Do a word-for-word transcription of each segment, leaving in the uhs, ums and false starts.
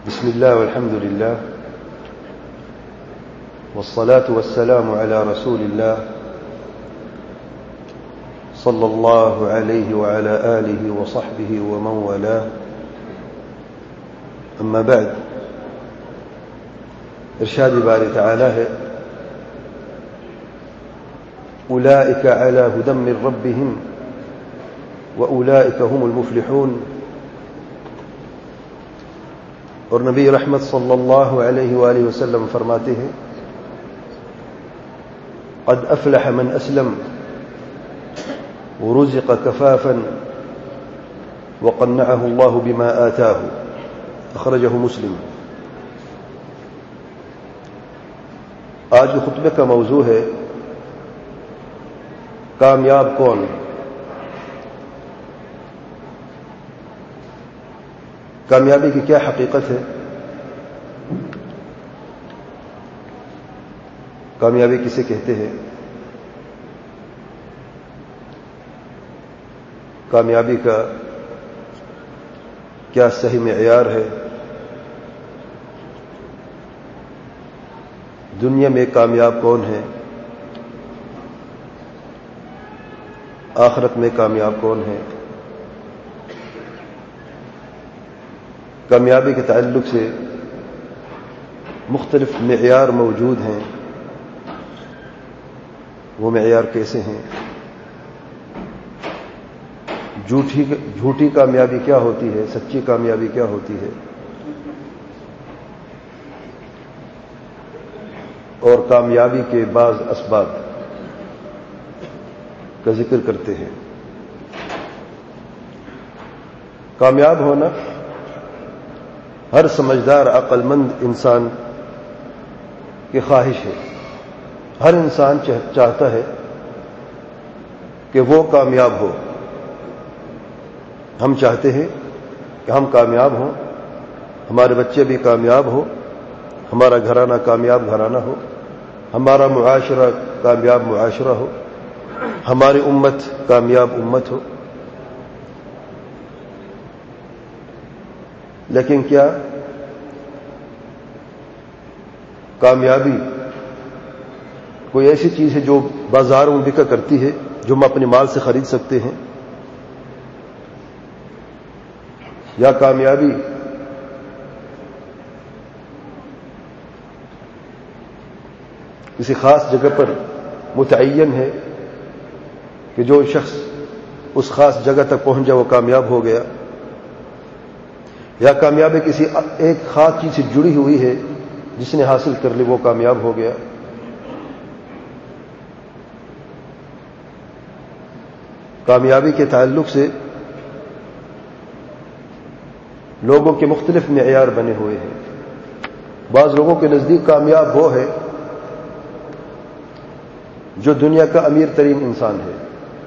بسم الله والحمد لله والصلاة والسلام على رسول الله صلى الله عليه وعلى آله وصحبه ومن والاه أما بعد ارشاد باري تعالى ہے أولئك على هدى من ربهم وأولئك هم المفلحون. اور نبی رحمت صلی اللہ علیہ وآلہ وسلم فرماتے ہیں قد افلح من اسلم ورزق کفافا وقنعه اللہ بما آتاه اخرجہ مسلم. آج خطبے کا موضوع ہے کامیاب کون. کامیابی کی کیا حقیقت ہے؟ کامیابی کسے کہتے ہیں؟ کامیابی کا کیا صحیح معیار ہے؟ دنیا میں کامیاب کون ہے؟ آخرت میں کامیاب کون ہے؟ کامیابی کے تعلق سے مختلف معیار موجود ہیں. وہ معیار کیسے ہیں؟ جھوٹی جھوٹی کامیابی کیا ہوتی ہے؟ سچی کامیابی کیا ہوتی ہے؟ اور کامیابی کے بعض اسباب کا ذکر کرتے ہیں. کامیاب ہونا ہر سمجھدار عقل مند انسان کی خواہش ہے. ہر انسان چاہتا ہے کہ وہ کامیاب ہو. ہم چاہتے ہیں کہ ہم کامیاب ہوں، ہمارے بچے بھی کامیاب ہو، ہمارا گھرانہ کامیاب گھرانہ ہو، ہمارا معاشرہ کامیاب معاشرہ ہو، ہماری امت کامیاب امت ہو. لیکن کیا کامیابی کوئی ایسی چیز ہے جو بازاروں میں بکا کرتی ہے، جو ہم اپنے مال سے خرید سکتے ہیں؟ یا کامیابی کسی خاص جگہ پر متعین ہے کہ جو شخص اس خاص جگہ تک پہنچ جائے وہ کامیاب ہو گیا؟ یا کامیابی کسی ایک خاص چیز سے جڑی ہوئی ہے، جس نے حاصل کر لی وہ کامیاب ہو گیا؟ کامیابی کے تعلق سے لوگوں کے مختلف معیار بنے ہوئے ہیں. بعض لوگوں کے نزدیک کامیاب وہ ہے جو دنیا کا امیر ترین انسان ہے.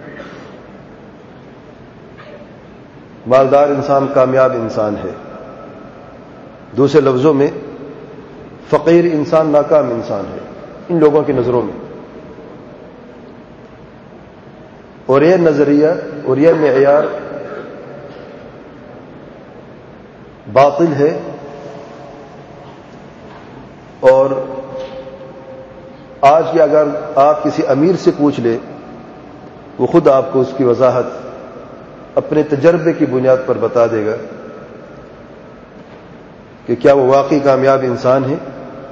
مالدار انسان کامیاب انسان ہے. دوسرے لفظوں میں فقیر انسان ناکام انسان ہے ان لوگوں کی نظروں میں. اور یہ نظریہ اور یہ معیار باطل ہے. اور آج کی اگر آپ کسی امیر سے پوچھ لیں، وہ خود آپ کو اس کی وضاحت اپنے تجربے کی بنیاد پر بتا دے گا کہ کیا وہ واقعی کامیاب انسان ہے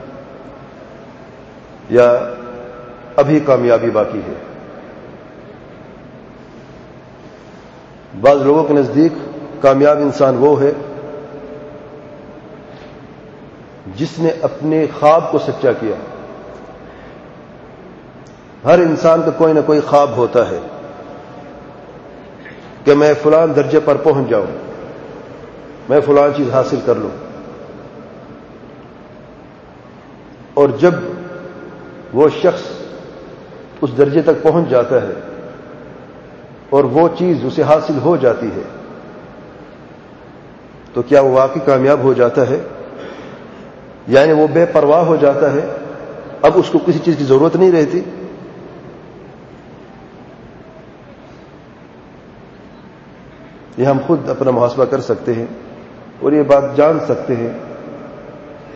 یا ابھی کامیابی باقی ہے. بعض لوگوں کے نزدیک کامیاب انسان وہ ہے جس نے اپنے خواب کو سچا کیا. ہر انسان کا کوئی نہ کوئی خواب ہوتا ہے کہ میں فلان درجے پر پہنچ جاؤں، میں فلان چیز حاصل کر لوں. اور جب وہ شخص اس درجے تک پہنچ جاتا ہے اور وہ چیز اسے حاصل ہو جاتی ہے تو کیا وہ واقعی کامیاب ہو جاتا ہے؟ یعنی وہ بے پرواہ ہو جاتا ہے، اب اس کو کسی چیز کی ضرورت نہیں رہتی. یہ ہم خود اپنا محاسبہ کر سکتے ہیں اور یہ بات جان سکتے ہیں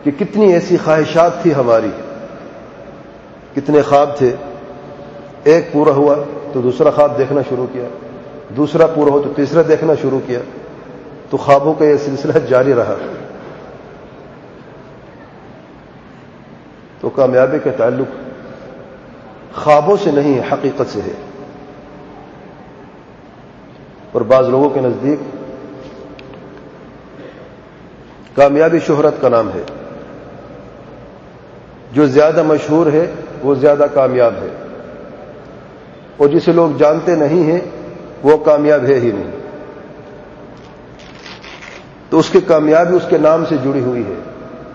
کہ کتنی ایسی خواہشات تھی ہماری، کتنے خواب تھے، ایک پورا ہوا تو دوسرا خواب دیکھنا شروع کیا، دوسرا پورا ہو تو تیسرا دیکھنا شروع کیا، تو خوابوں کا یہ سلسلہ جاری رہا۔ تو کامیابی کا تعلق خوابوں سے نہیں حقیقت سے ہے۔ اور بعض لوگوں کے نزدیک کامیابی شہرت کا نام ہے، جو زیادہ مشہور ہے وہ زیادہ کامیاب ہے، اور جسے لوگ جانتے نہیں ہیں وہ کامیاب ہے ہی نہیں، تو اس کی کامیابی اس کے نام سے جڑی ہوئی ہے،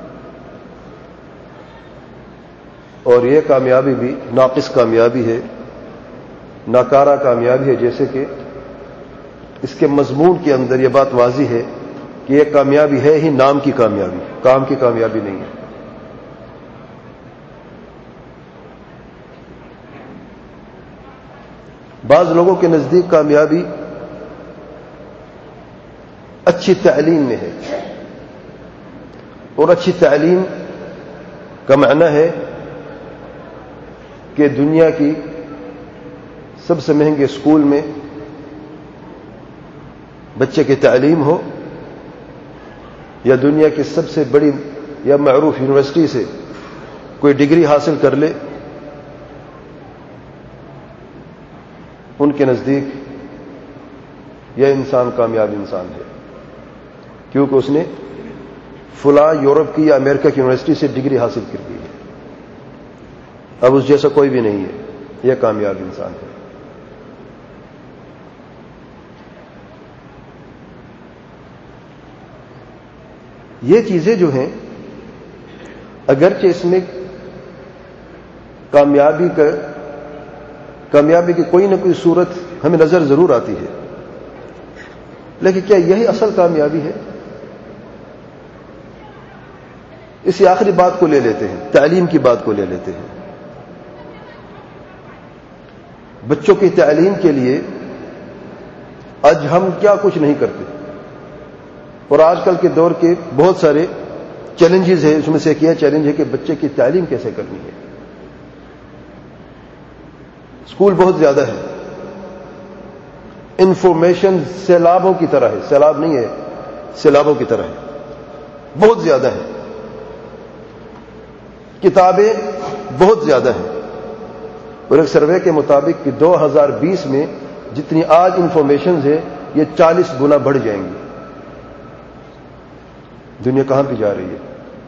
اور یہ کامیابی بھی ناقص کامیابی ہے، ناکارہ کامیابی ہے، جیسے کہ اس کے مضمون کے اندر یہ بات واضح ہے کہ یہ کامیابی ہے ہی نام کی کامیابی، کام کی کامیابی نہیں ہے۔ بعض لوگوں کے نزدیک کامیابی اچھی تعلیم میں ہے، اور اچھی تعلیم کا معنی ہے کہ دنیا کی سب سے مہنگے اسکول میں بچے کی تعلیم ہو، یا دنیا کی سب سے بڑی یا معروف یونیورسٹی سے کوئی ڈگری حاصل کر لے، ان کے نزدیک یہ انسان کامیاب انسان ہے، کیونکہ اس نے فلاں یورپ کی یا امریکہ کی یونیورسٹی سے ڈگری حاصل کر دی ہے، اب اس جیسا کوئی بھی نہیں ہے، یہ کامیاب انسان ہے۔ یہ چیزیں جو ہیں اگرچہ اس میں کامیابی کا کامیابی کی کوئی نہ کوئی صورت ہمیں نظر ضرور آتی ہے، لیکن کیا یہی اصل کامیابی ہے؟ اسی آخری بات کو لے لیتے ہیں، تعلیم کی بات کو لے لیتے ہیں۔ بچوں کی تعلیم کے لیے آج ہم کیا کچھ نہیں کرتے، اور آج کل کے دور کے بہت سارے چیلنجز ہیں، اس میں سے ایک یہ چیلنج ہے کہ بچے کی تعلیم کیسے کرنی ہے۔ اسکول بہت زیادہ ہے، انفارمیشن سیلابوں کی طرح ہے، سیلاب نہیں ہے، سیلابوں کی طرح ہے، بہت زیادہ ہے، کتابیں بہت زیادہ ہیں، اور ایک سروے کے مطابق کہ دو ہزار بیس میں جتنی آج انفارمیشنز ہے یہ چالیس گنا بڑھ جائیں گی۔ دنیا کہاں پہ جا رہی ہے،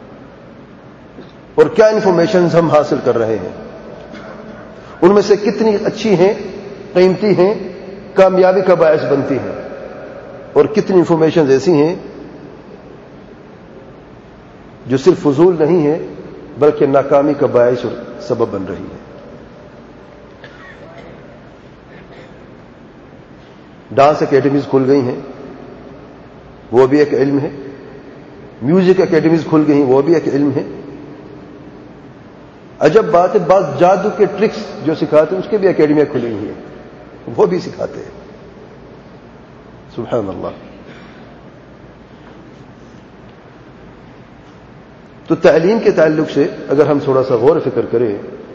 اور کیا انفارمیشنز ہم حاصل کر رہے ہیں، ان میں سے کتنی اچھی ہیں، قیمتی ہیں، کامیابی کا باعث بنتی ہیں، اور کتنی انفارمیشنز ایسی ہیں جو صرف فضول نہیں ہے بلکہ ناکامی کا باعث اور سبب بن رہی ہے۔ ڈانس اکیڈمیز کھل گئی ہیں، وہ بھی ایک علم ہے، میوزک اکیڈمیز کھل گئی ہیں، وہ بھی ایک علم ہے۔ عجب بات ہے، بعض جادو کے ٹرکس جو سکھاتے ہیں اس کے بھی اکیڈمیاں کھلی ہوئی ہیں، وہ بھی سکھاتے ہیں، سبحان اللہ۔ تو تعلیم کے تعلق سے اگر ہم تھوڑا سا غور و فکر کریں،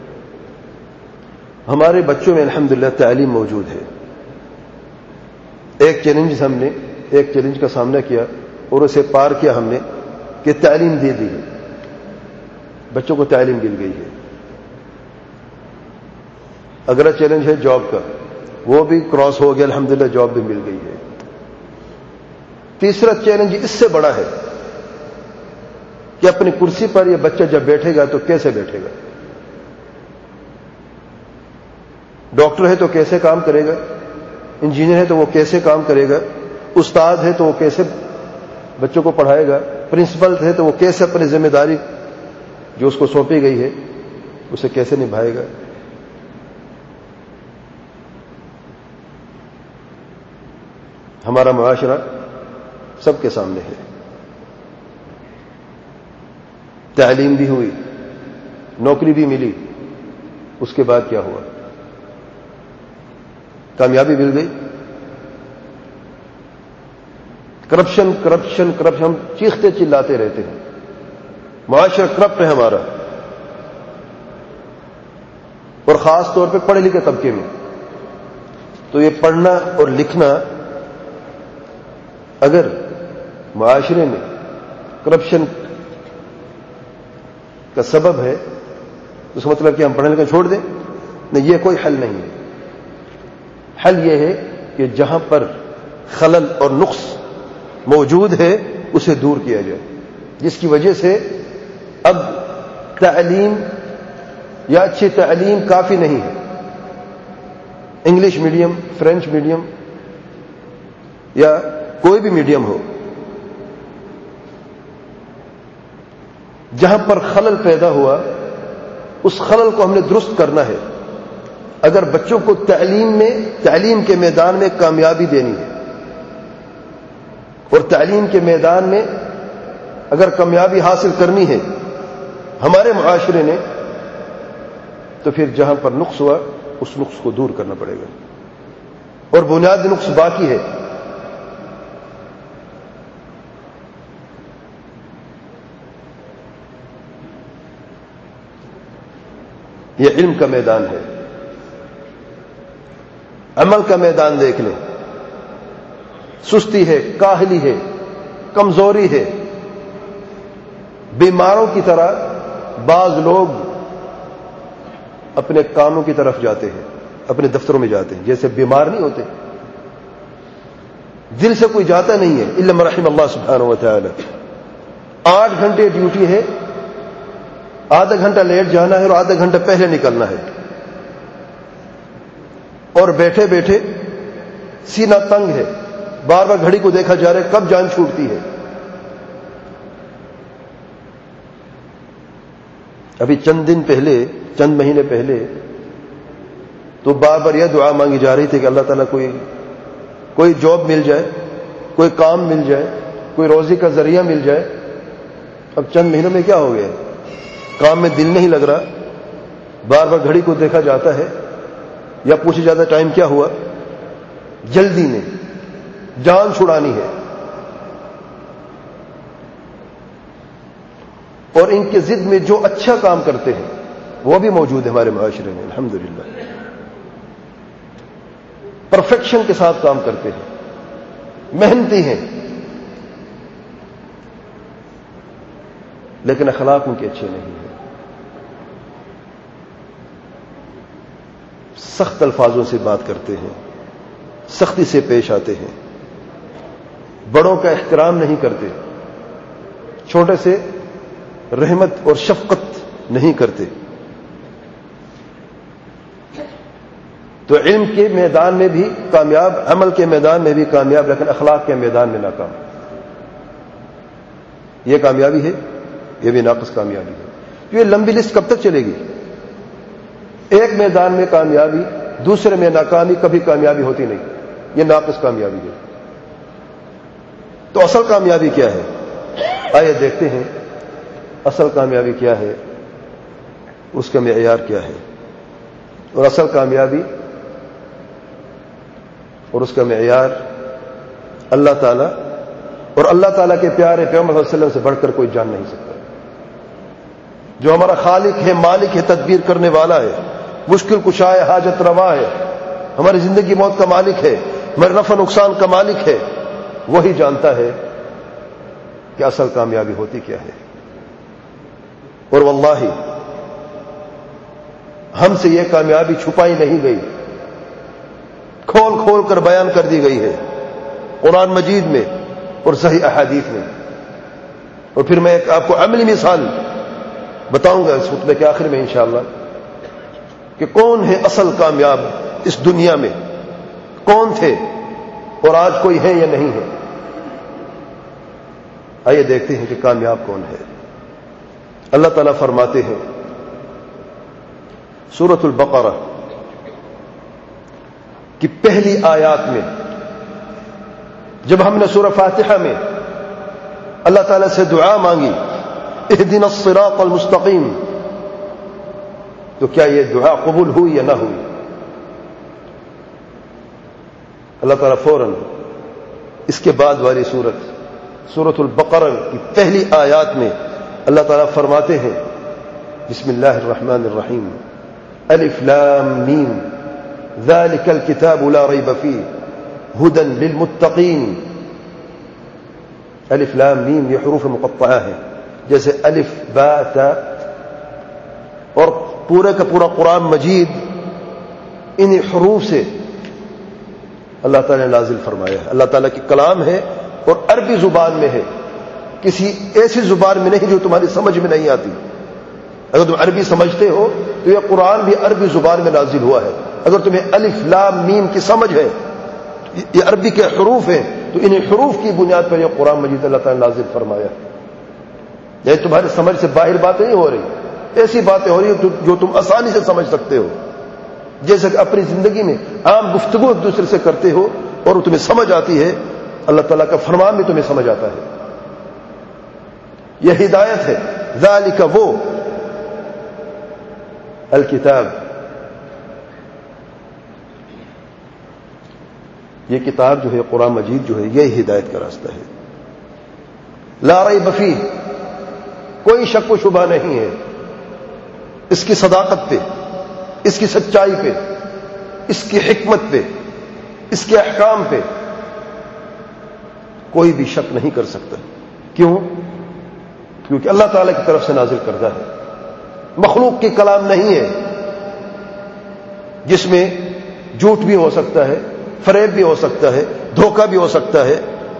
ہمارے بچوں میں الحمدللہ تعلیم موجود ہے۔ ایک چیلنج ہم نے ایک چیلنج کا سامنا کیا اور اسے پار کیا ہم نے کہ تعلیم دے دی ہے، بچوں کو تعلیم مل گئی ہے۔ اگلا چیلنج ہے جاب کا، وہ بھی کراس ہو گیا، الحمدللہ جاب بھی مل گئی ہے۔ تیسرا چیلنج اس سے بڑا ہے کہ اپنی کرسی پر یہ بچہ جب بیٹھے گا تو کیسے بیٹھے گا، ڈاکٹر ہے تو کیسے کام کرے گا، انجینئر ہے تو وہ کیسے کام کرے گا، استاد ہے تو وہ کیسے بچوں کو پڑھائے گا، پرنسپل ہے تو وہ کیسے اپنی ذمہ داری جو اس کو سونپی گئی ہے اسے کیسے نبھائے گا۔ ہمارا معاشرہ سب کے سامنے ہے، تعلیم بھی ہوئی، نوکری بھی ملی، اس کے بعد کیا ہوا؟ کامیابی مل گئی، کرپشن کرپشن کرپشن ہم چیختے چلاتے رہتے ہیں، معاشرہ کرپٹ ہے ہمارا، اور خاص طور پہ پڑھے لکھے طبقے میں. تو یہ پڑھنا اور لکھنا اگر معاشرے میں کرپشن کا سبب ہے تو اس کا مطلب کہ ہم پڑھنے لکھنا چھوڑ دیں؟ نہیں، یہ کوئی حل نہیں ہے. حل یہ ہے کہ جہاں پر خلل اور نقص موجود ہے اسے دور کیا جائے، جس کی وجہ سے اب تعلیم یا اچھی تعلیم کافی نہیں ہے. انگلش میڈیم، فرینچ میڈیم یا کوئی بھی میڈیم ہو، جہاں پر خلل پیدا ہوا اس خلل کو ہم نے درست کرنا ہے. اگر بچوں کو تعلیم میں تعلیم کے میدان میں کامیابی دینی ہے اور تعلیم کے میدان میں اگر کامیابی حاصل کرنی ہے ہمارے معاشرے نے، تو پھر جہاں پر نقص ہوا اس نقص کو دور کرنا پڑے گا. اور بنیادی نقص باقی ہے. یہ علم کا میدان ہے. عمل کا میدان دیکھ لیں، سستی ہے، کاہلی ہے، کمزوری ہے. بیماروں کی طرح بعض لوگ اپنے کاموں کی طرف جاتے ہیں، اپنے دفتروں میں جاتے ہیں جیسے بیمار نہیں ہوتے. دل سے کوئی جاتا نہیں ہے الا من رحم اللہ سبحانہ و تعالی. آٹھ گھنٹے ڈیوٹی ہے، آدھا گھنٹہ لیٹ جانا ہے اور آدھا گھنٹہ پہلے نکلنا ہے، اور بیٹھے بیٹھے سینہ تنگ ہے، بار بار گھڑی کو دیکھا جا رہا ہے کب جان چھوٹتی ہے. ابھی چند دن پہلے، چند مہینے پہلے تو بار بار یہ دعا مانگی جا رہی تھی کہ اللہ تعالیٰ کوئی کوئی جاب مل جائے، کوئی کام مل جائے، کوئی روزی کا ذریعہ مل جائے. اب چند مہینوں میں کیا ہو گیا؟ کام میں دل نہیں لگ رہا، بار بار گھڑی کو دیکھا جاتا ہے یا پوچھا جاتا ہے ٹائم کیا ہوا. جلدی میں جان چھڑانی ہے. اور ان کے ضد میں جو اچھا کام کرتے ہیں وہ بھی موجود ہے ہمارے معاشرے میں الحمدللہ. پرفیکشن کے ساتھ کام کرتے ہیں، محنتی ہیں، لیکن اخلاق ان کے اچھے نہیں ہیں. سخت الفاظوں سے بات کرتے ہیں، سختی سے پیش آتے ہیں، بڑوں کا احترام نہیں کرتے، چھوٹے سے رحمت اور شفقت نہیں کرتے. تو علم کے میدان میں بھی کامیاب، عمل کے میدان میں بھی کامیاب، لیکن اخلاق کے میدان میں ناکام. یہ کامیابی ہے، یہ بھی ناقص کامیابی ہے. یہ لمبی لسٹ کب تک چلے گی؟ ایک میدان میں کامیابی، دوسرے میں ناکامی، کبھی کامیابی ہوتی نہیں. یہ ناقص کامیابی ہے. تو اصل کامیابی کیا ہے؟ آئیے دیکھتے ہیں اصل کامیابی کیا ہے، اس کا معیار کیا ہے. اور اصل کامیابی اور اس کا معیار اللہ تعالیٰ اور اللہ تعالیٰ کے پیارے پیغمبر صلی اللہ علیہ وسلم سے بڑھ کر کوئی جان نہیں سکتا. جو ہمارا خالق ہے، مالک ہے، تدبیر کرنے والا ہے، مشکل کشا ہے، حاجت روا ہے، ہماری زندگی موت کا مالک ہے، ہمارے نفع نقصان کا مالک ہے، وہی جانتا ہے کہ اصل کامیابی ہوتی کیا ہے. اور واللہ ہم سے یہ کامیابی چھپائی نہیں گئی، کھول کھول کر بیان کر دی گئی ہے قرآن مجید میں اور صحیح احادیث میں. اور پھر میں ایک آپ کو عملی مثال بتاؤں گا اس خطبے کے آخر میں انشاءاللہ کہ کون ہے اصل کامیاب اس دنیا میں، کون تھے اور آج کوئی ہے یا نہیں ہے. آئیے دیکھتے ہیں کہ کامیاب کون ہے. اللہ تعالیٰ فرماتے ہیں سورۃ البقرہ کی پہلی آیات میں، جب ہم نے سورہ فاتحہ میں اللہ تعالیٰ سے دعا مانگی اہدنا الصراط المستقیم، تو کیا یہ دعا قبول ہوئی یا نہ ہوئی؟ اللہ تعالیٰ فوراً اس کے بعد والی سورت سورۃ البقرہ کی پہلی آیات میں اللہ تعالیٰ فرماتے ہیں بسم اللہ الرحمن الرحیم الف لام میم ذالک الکتاب لا ریب فیہ ہدی للمتقین. الف لام میم یہ حروف مقطعہ ہیں، جیسے الف با تا، اور پورے کا پورا قرآن مجید انہی حروف سے اللہ تعالیٰ نے نازل فرمایا ہے. اللہ تعالیٰ کی کلام ہے اور عربی زبان میں ہے، کسی ایسی زبان میں نہیں جو تمہاری سمجھ میں نہیں آتی. اگر تم عربی سمجھتے ہو تو یہ قرآن بھی عربی زبان میں نازل ہوا ہے. اگر تمہیں الف لام میم کی سمجھ ہے، یہ عربی کے حروف ہیں، تو انہیں حروف کی بنیاد پر یہ قرآن مجید اللہ تعالیٰ نے نازل فرمایا. یہ تمہاری سمجھ سے باہر باتیں نہیں ہو رہی، ایسی باتیں ہو رہی ہیں جو تم آسانی سے سمجھ سکتے ہو. جیسے کہ اپنی زندگی میں عام گفتگو ایک دوسرے سے کرتے ہو اور تمہیں سمجھ آتی ہے، اللہ تعالیٰ کا فرمان بھی تمہیں سمجھ آتا ہے. یہ ہدایت ہے. ذالک وہ الکتاب، یہ کتاب جو ہے قرآن مجید جو ہے یہ ہدایت کا راستہ ہے. لا ریب فیہ، کوئی شک و شبہ نہیں ہے اس کی صداقت پہ، اس کی سچائی پہ، اس کی حکمت پہ، اس کے احکام پہ کوئی بھی شک نہیں کر سکتا. کیوں؟ کیونکہ اللہ تعالیٰ کی طرف سے نازل کردہ ہے، مخلوق کی کلام نہیں ہے جس میں جھوٹ بھی ہو سکتا ہے، فریب بھی ہو سکتا ہے، دھوکہ بھی ہو سکتا ہے،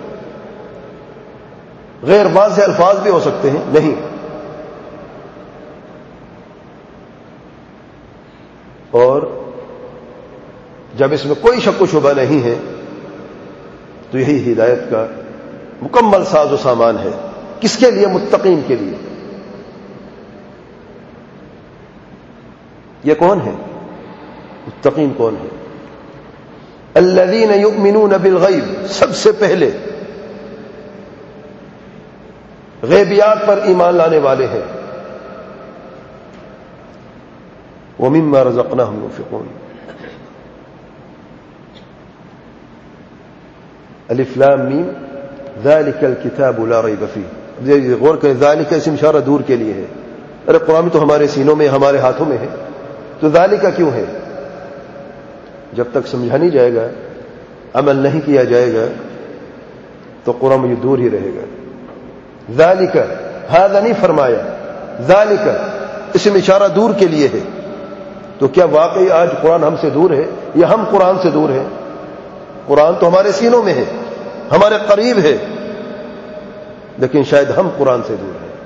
غیر واضح الفاظ بھی ہو سکتے ہیں. نہیں، اور جب اس میں کوئی شک و شبہ نہیں ہے تو یہی ہدایت کا مکمل ساز و سامان ہے. کس کے لیے؟ متقین کے لیے. یہ کون ہے متقین؟ کون ہے؟ الذین یؤمنون بالغیب، سب سے پہلے غیبیات پر ایمان لانے والے ہیں. ومما رزقناہم ينفقون. الف لام میم ذالک الکتاب لا ریب فیہ. غور کریں، ذالک اسم اشارہ دور کے لیے ہے. ارے قرآن تو ہمارے سینوں میں، ہمارے ہاتھوں میں ہے، تو ذالک کیوں ہے؟ جب تک سمجھا نہیں جائے گا، عمل نہیں کیا جائے گا، تو قرآن مجھے دور ہی رہے گا. ذالک، ھذا نہیں فرمایا، ذالک اسم اشارہ دور کے لیے ہے. تو کیا واقعی آج قرآن ہم سے دور ہے یا ہم قرآن سے دور ہیں؟ قرآن تو ہمارے سینوں میں ہے، ہمارے قریب ہے، لیکن شاید ہم قرآن سے دور ہیں.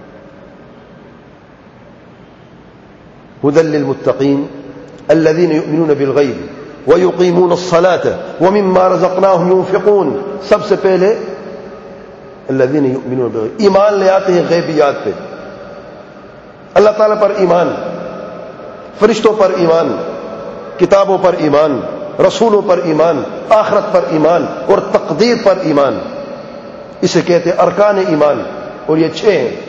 ھدی للمتقین الذین یؤمنون بالغیب ویقیمون الصلاة ومما رزقناہم ينفقون. سب سے پہلے الذین یؤمنون بالغیب، ایمان لے آتے ہیں غیبیات پہ. اللہ تعالیٰ پر ایمان، فرشتوں پر ایمان، کتابوں پر ایمان، رسولوں پر ایمان، آخرت پر ایمان اور تقدیر پر ایمان. اسے کہتے ہیں ارکان ایمان، اور یہ چھ ہیں.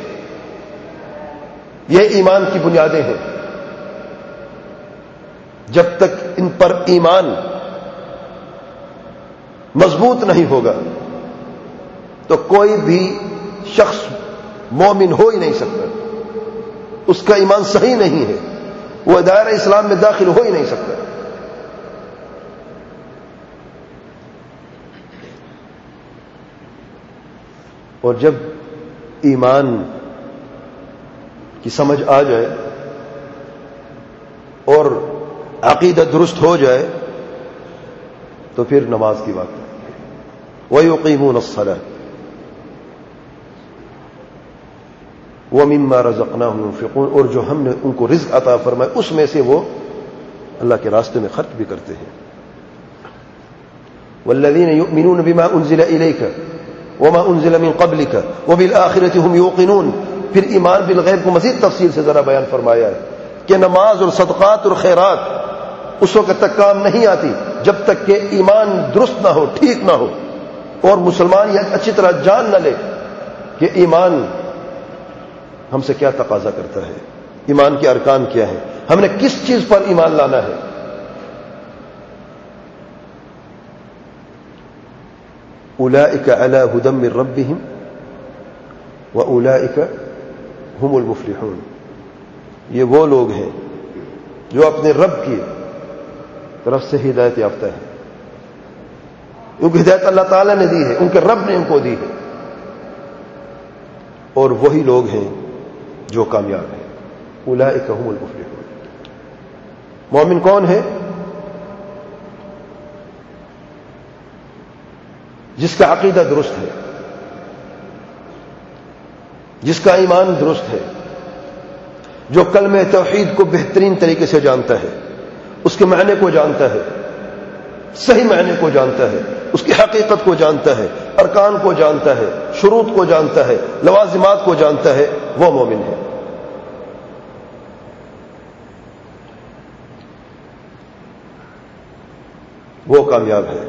یہ ایمان کی بنیادیں ہیں. جب تک ان پر ایمان مضبوط نہیں ہوگا تو کوئی بھی شخص مومن ہو ہی نہیں سکتا. اس کا ایمان صحیح نہیں ہے، وہ دائرہ اسلام میں داخل ہو ہی نہیں سکتا. اور جب ایمان کی سمجھ آ جائے اور عقیدہ درست ہو جائے تو پھر نماز کی بات ہے. وَيُقِيمُونَ الصَّلَاةَ وَمِمَّا رَزَقْنَاهُمْ يُنْفِقُونَ. اور جو ہم نے ان کو رزق عطا فرمایا اس میں سے وہ اللہ کے راستے میں خرچ بھی کرتے ہیں. وَالَّذِينَ يُؤْمِنُونَ بِمَا أُنزِلَ إِلَيْكَ وَمَا أُنزِلَ مِن قَبْلِكَ وَبِالْآخِرَةِ هُمْ يُوقِنُونَ. پھر ایمان بالغیب کو مزید تفصیل سے ذرا بیان فرمایا ہے کہ نماز اور صدقات اور خیرات اس وقت تک کام نہیں آتی جب تک کہ ایمان درست نہ ہو، ٹھیک نہ ہو، اور مسلمان یہ اچھی طرح جان نہ لے کہ ایمان ہم سے کیا تقاضا کرتا ہے، ایمان کے ارکان کیا ہیں، ہم نے کس چیز پر ایمان لانا ہے. اولئک علی ھدی من ربہم واولئک هم المفلحون، یہ وہ لوگ ہیں جو اپنے رب کی طرف سے ہدایت یافتہ ہیں، کیونکہ ہدایت اللہ تعالیٰ نے دی ہے، ان کے رب نے ان کو دی ہے، اور وہی لوگ ہیں جو کامیاب ہیں۔ اولئک هم المفلحون۔ مومن کون ہے؟ جس کا عقیدہ درست ہے، جس کا ایمان درست ہے، جو کلمہ توحید کو بہترین طریقے سے جانتا ہے، اس کے معنی کو جانتا ہے، صحیح معنی کو جانتا ہے، اس کی حقیقت کو جانتا ہے، ارکان کو جانتا ہے، شروط کو جانتا ہے، لوازمات کو جانتا ہے، وہ مومن ہے۔ وہ کامیاب ہے۔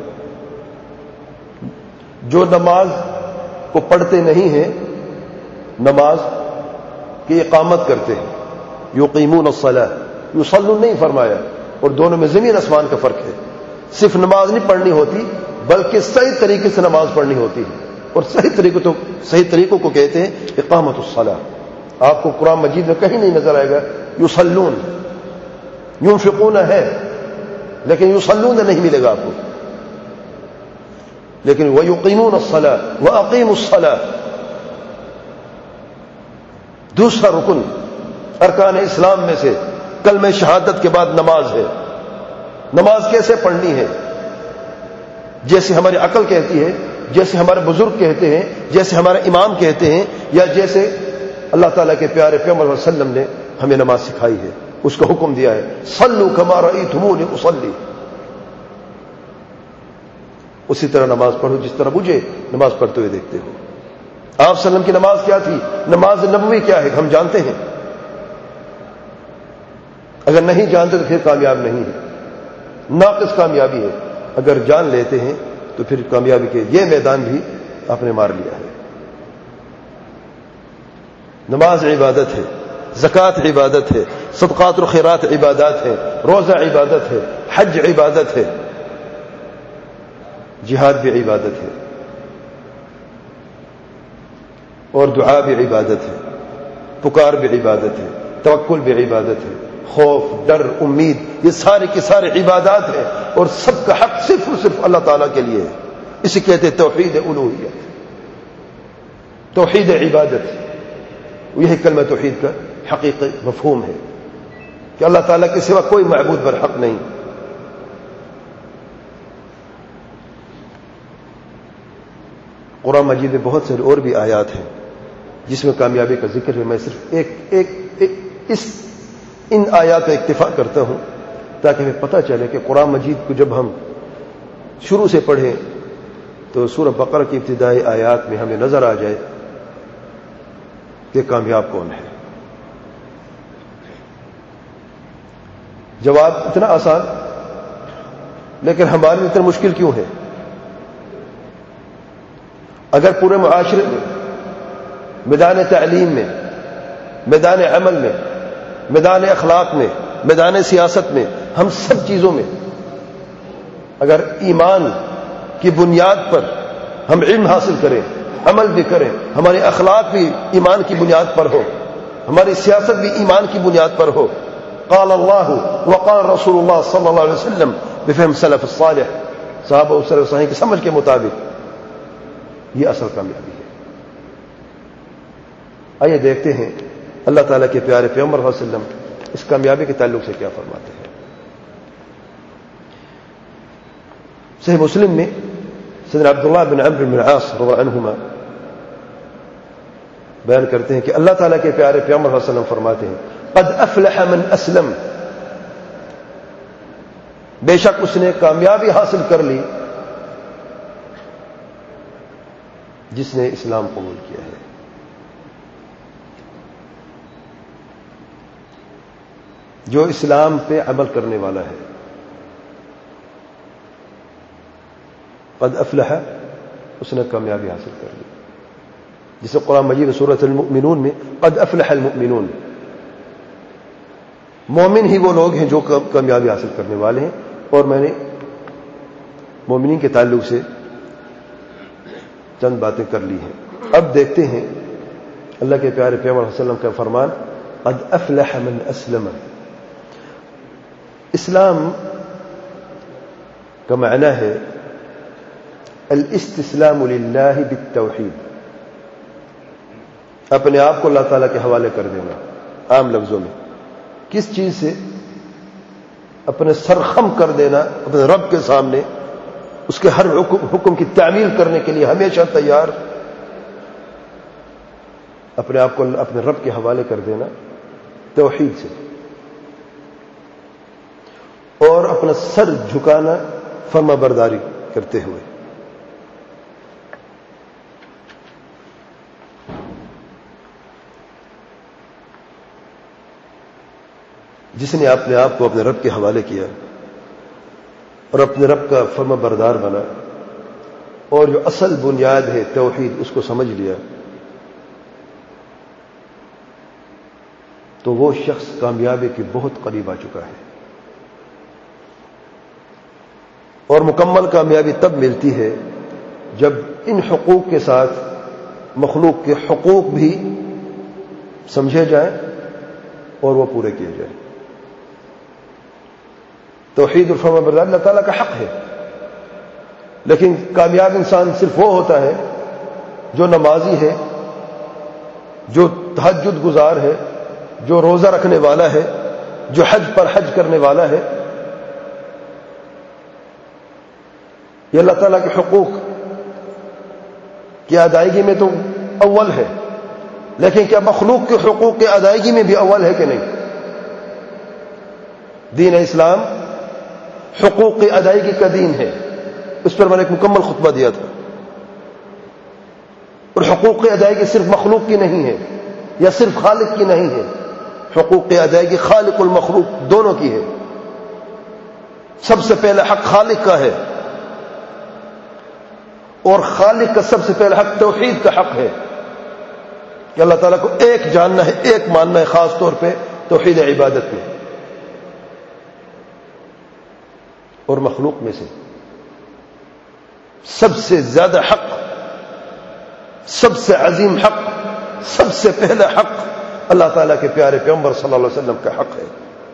جو نماز کو پڑھتے نہیں ہیں، نماز کی اقامت کرتے ہیں، یقیمون الصلاۃ، یصلون نہیں فرمایا، اور دونوں میں زمین آسمان کا فرق ہے۔ صرف نماز نہیں پڑھنی ہوتی بلکہ صحیح طریقے سے نماز پڑھنی ہوتی ہے، اور صحیح طریقوں تو صحیح طریقوں کو کہتے ہیں اقامت الصلاۃ۔ آپ کو قرآن مجید میں کہیں نہیں نظر آئے گا یصلون، ينفقون ہے لیکن یصلون نہیں ملے گا آپ کو، لیکن وَيُقِيمُونَ الصَّلَاةَ وَأَقِيمُوا الصَّلَاةَ۔ دوسرا رکن ارکان اسلام میں سے کلمہ شہادت کے بعد نماز ہے۔ نماز کیسے پڑھنی ہے؟ جیسے ہماری عقل کہتی ہے، جیسے ہمارے بزرگ کہتے ہیں، جیسے ہمارے امام کہتے ہیں، یا جیسے اللہ تعالیٰ کے پیارے پیغمبر صلی اللہ علیہ وسلم نے ہمیں نماز سکھائی ہے، اس کا حکم دیا ہے، صلوا کما رأیتمونی اصلی۔ اسی طرح نماز پڑھو جس طرح مجھے نماز پڑھتے ہوئے دیکھتے ہو۔ آپ صلی اللہ علیہ وسلم کی نماز کیا تھی؟ نماز نبوی کیا ہے ہم جانتے ہیں؟ اگر نہیں جانتے تو پھر کامیاب نہیں ہے، ناقص کامیابی ہے۔ اگر جان لیتے ہیں تو پھر کامیابی کے یہ میدان بھی آپ نے مار لیا ہے۔ نماز عبادت ہے، زکوٰۃ عبادت ہے، صدقات و خیرات عبادات ہے، روزہ عبادت ہے، حج عبادت ہے، جہاد بھی عبادت ہے، اور دعا بھی عبادت ہے، پکار بھی عبادت ہے، توکل بھی عبادت ہے، خوف، ڈر، امید، یہ سارے کے سارے عبادات ہیں، اور سب کا حق صرف اور صرف اللہ تعالیٰ کے لیے ہے۔ اسے کہتے ہیں توحید الوہیت، توحید عبادت۔ یہی کلمہ توحید کا حقیقی مفہوم ہے کہ اللہ تعالیٰ کے سوا کوئی معبود برحق نہیں۔ قرآن مجید میں بہت سارے اور بھی آیات ہیں جس میں کامیابی کا ذکر ہے۔ میں صرف ایک ایک, ایک اس ان آیات کا اکتفا کرتا ہوں تاکہ ہمیں پتہ چلے کہ قرآن مجید کو جب ہم شروع سے پڑھیں تو سورہ بقرہ کی ابتدائی آیات میں ہمیں نظر آ جائے کہ کامیاب کون ہے۔ جواب اتنا آسان لیکن ہمارے لیے اتنا مشکل کیوں ہے؟ اگر پورے معاشرے میں، میدان تعلیم میں، میدان عمل میں، میدان اخلاق میں، میدان سیاست میں، ہم سب چیزوں میں اگر ایمان کی بنیاد پر ہم علم حاصل کریں، عمل بھی کریں، ہمارے اخلاق بھی ایمان کی بنیاد پر ہو، ہماری سیاست بھی ایمان کی بنیاد پر ہو، قال اللہ وقال رسول اللہ صلی اللہ علیہ وسلم بفہم سلف الصالح، صحابہ و سلف صالحین کی سمجھ کے مطابق، یہ اصل کامیابی ہے۔ آئیے دیکھتے ہیں اللہ تعالیٰ کے پیارے پیغمبر صلی اللہ علیہ وسلم اس کامیابی کے تعلق سے کیا فرماتے ہیں۔ صحیح مسلم میں سیدنا عبداللہ بن عمرو بن العاص رضی اللہ عنہما بیان کرتے ہیں کہ اللہ تعالیٰ کے پیارے پیغمبر صلی اللہ علیہ وسلم فرماتے ہیں قد افلح من اسلم، بے شک اس نے کامیابی حاصل کر لی جس نے اسلام قبول کیا ہے۔ جو اسلام پہ عمل کرنے والا ہے، قد افلح، اس نے کامیابی حاصل کر لی، جسے قرآن مجید سورۃ المؤمنون میں قد افلح المؤمنون، مومن ہی وہ لوگ ہیں جو کامیابی حاصل کرنے والے ہیں۔ اور میں نے مومنین کے تعلق سے چند باتیں کر لی ہیں۔ اب دیکھتے ہیں اللہ کے پیارے پیغمبر صلی اللہ علیہ وسلم کا فرمان قد افلح من اسلم. اسلام کا معنی ہے الاستسلام للہ بالتوحید، اپنے آپ کو اللہ تعالیٰ کے حوالے کر دینا. عام لفظوں میں کس چیز سے؟ اپنے سرخم کر دینا اپنے رب کے سامنے، اس کے ہر حکم, حکم کی تعمیل کرنے کے لیے ہمیشہ تیار، اپنے آپ کو اپنے رب کے حوالے کر دینا توحید سے، اور اپنا سر جھکانا فرما برداری کرتے ہوئے. جس نے اپنے آپ کو اپنے رب کے حوالے کیا اور اپنے رب کا فرما بردار بنا اور جو اصل بنیاد ہے توحید اس کو سمجھ لیا، تو وہ شخص کامیابی کے بہت قریب آ چکا ہے. اور مکمل کامیابی تب ملتی ہے جب ان حقوق کے ساتھ مخلوق کے حقوق بھی سمجھے جائیں اور وہ پورے کیے جائیں. توحید اور فرما برداری اللہ تعالیٰ کا حق ہے، لیکن کامیاب انسان صرف وہ ہوتا ہے جو نمازی ہے، جو تہجد گزار ہے، جو روزہ رکھنے والا ہے، جو حج پر حج کرنے والا ہے. یہ اللہ تعالیٰ کے حقوق کی ادائیگی میں تو اول ہے، لیکن کیا مخلوق کے حقوق کی ادائیگی میں بھی اول ہے کہ نہیں؟ دین اسلام حقوق کی ادائیگی کا دین ہے، اس پر میں نے ایک مکمل خطبہ دیا تھا. اور حقوق کی ادائیگی صرف مخلوق کی نہیں ہے یا صرف خالق کی نہیں ہے، حقوق کی ادائیگی خالق المخلوق دونوں کی ہے. سب سے پہلے حق خالق کا ہے، اور خالق کا سب سے پہلا حق توحید کا حق ہے کہ اللہ تعالیٰ کو ایک جاننا ہے، ایک ماننا ہے، خاص طور پہ توحید عبادت میں. اور مخلوق میں سے سب سے زیادہ حق، سب سے عظیم حق، سب سے پہلا حق اللہ تعالیٰ کے پیارے پیغمبر صلی اللہ علیہ وسلم کا حق ہے.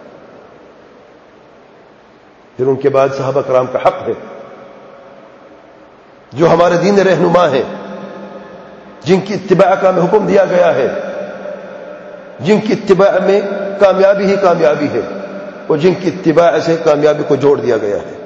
پھر ان کے بعد صحابہ کرام کا حق ہے جو ہمارے دین رہنما ہیں، جن کی اتباع کا ہمیں حکم دیا گیا ہے، جن کی اتباع میں کامیابی ہی کامیابی ہے، اور جن کی اتباع سے کامیابی کو جوڑ دیا گیا ہے.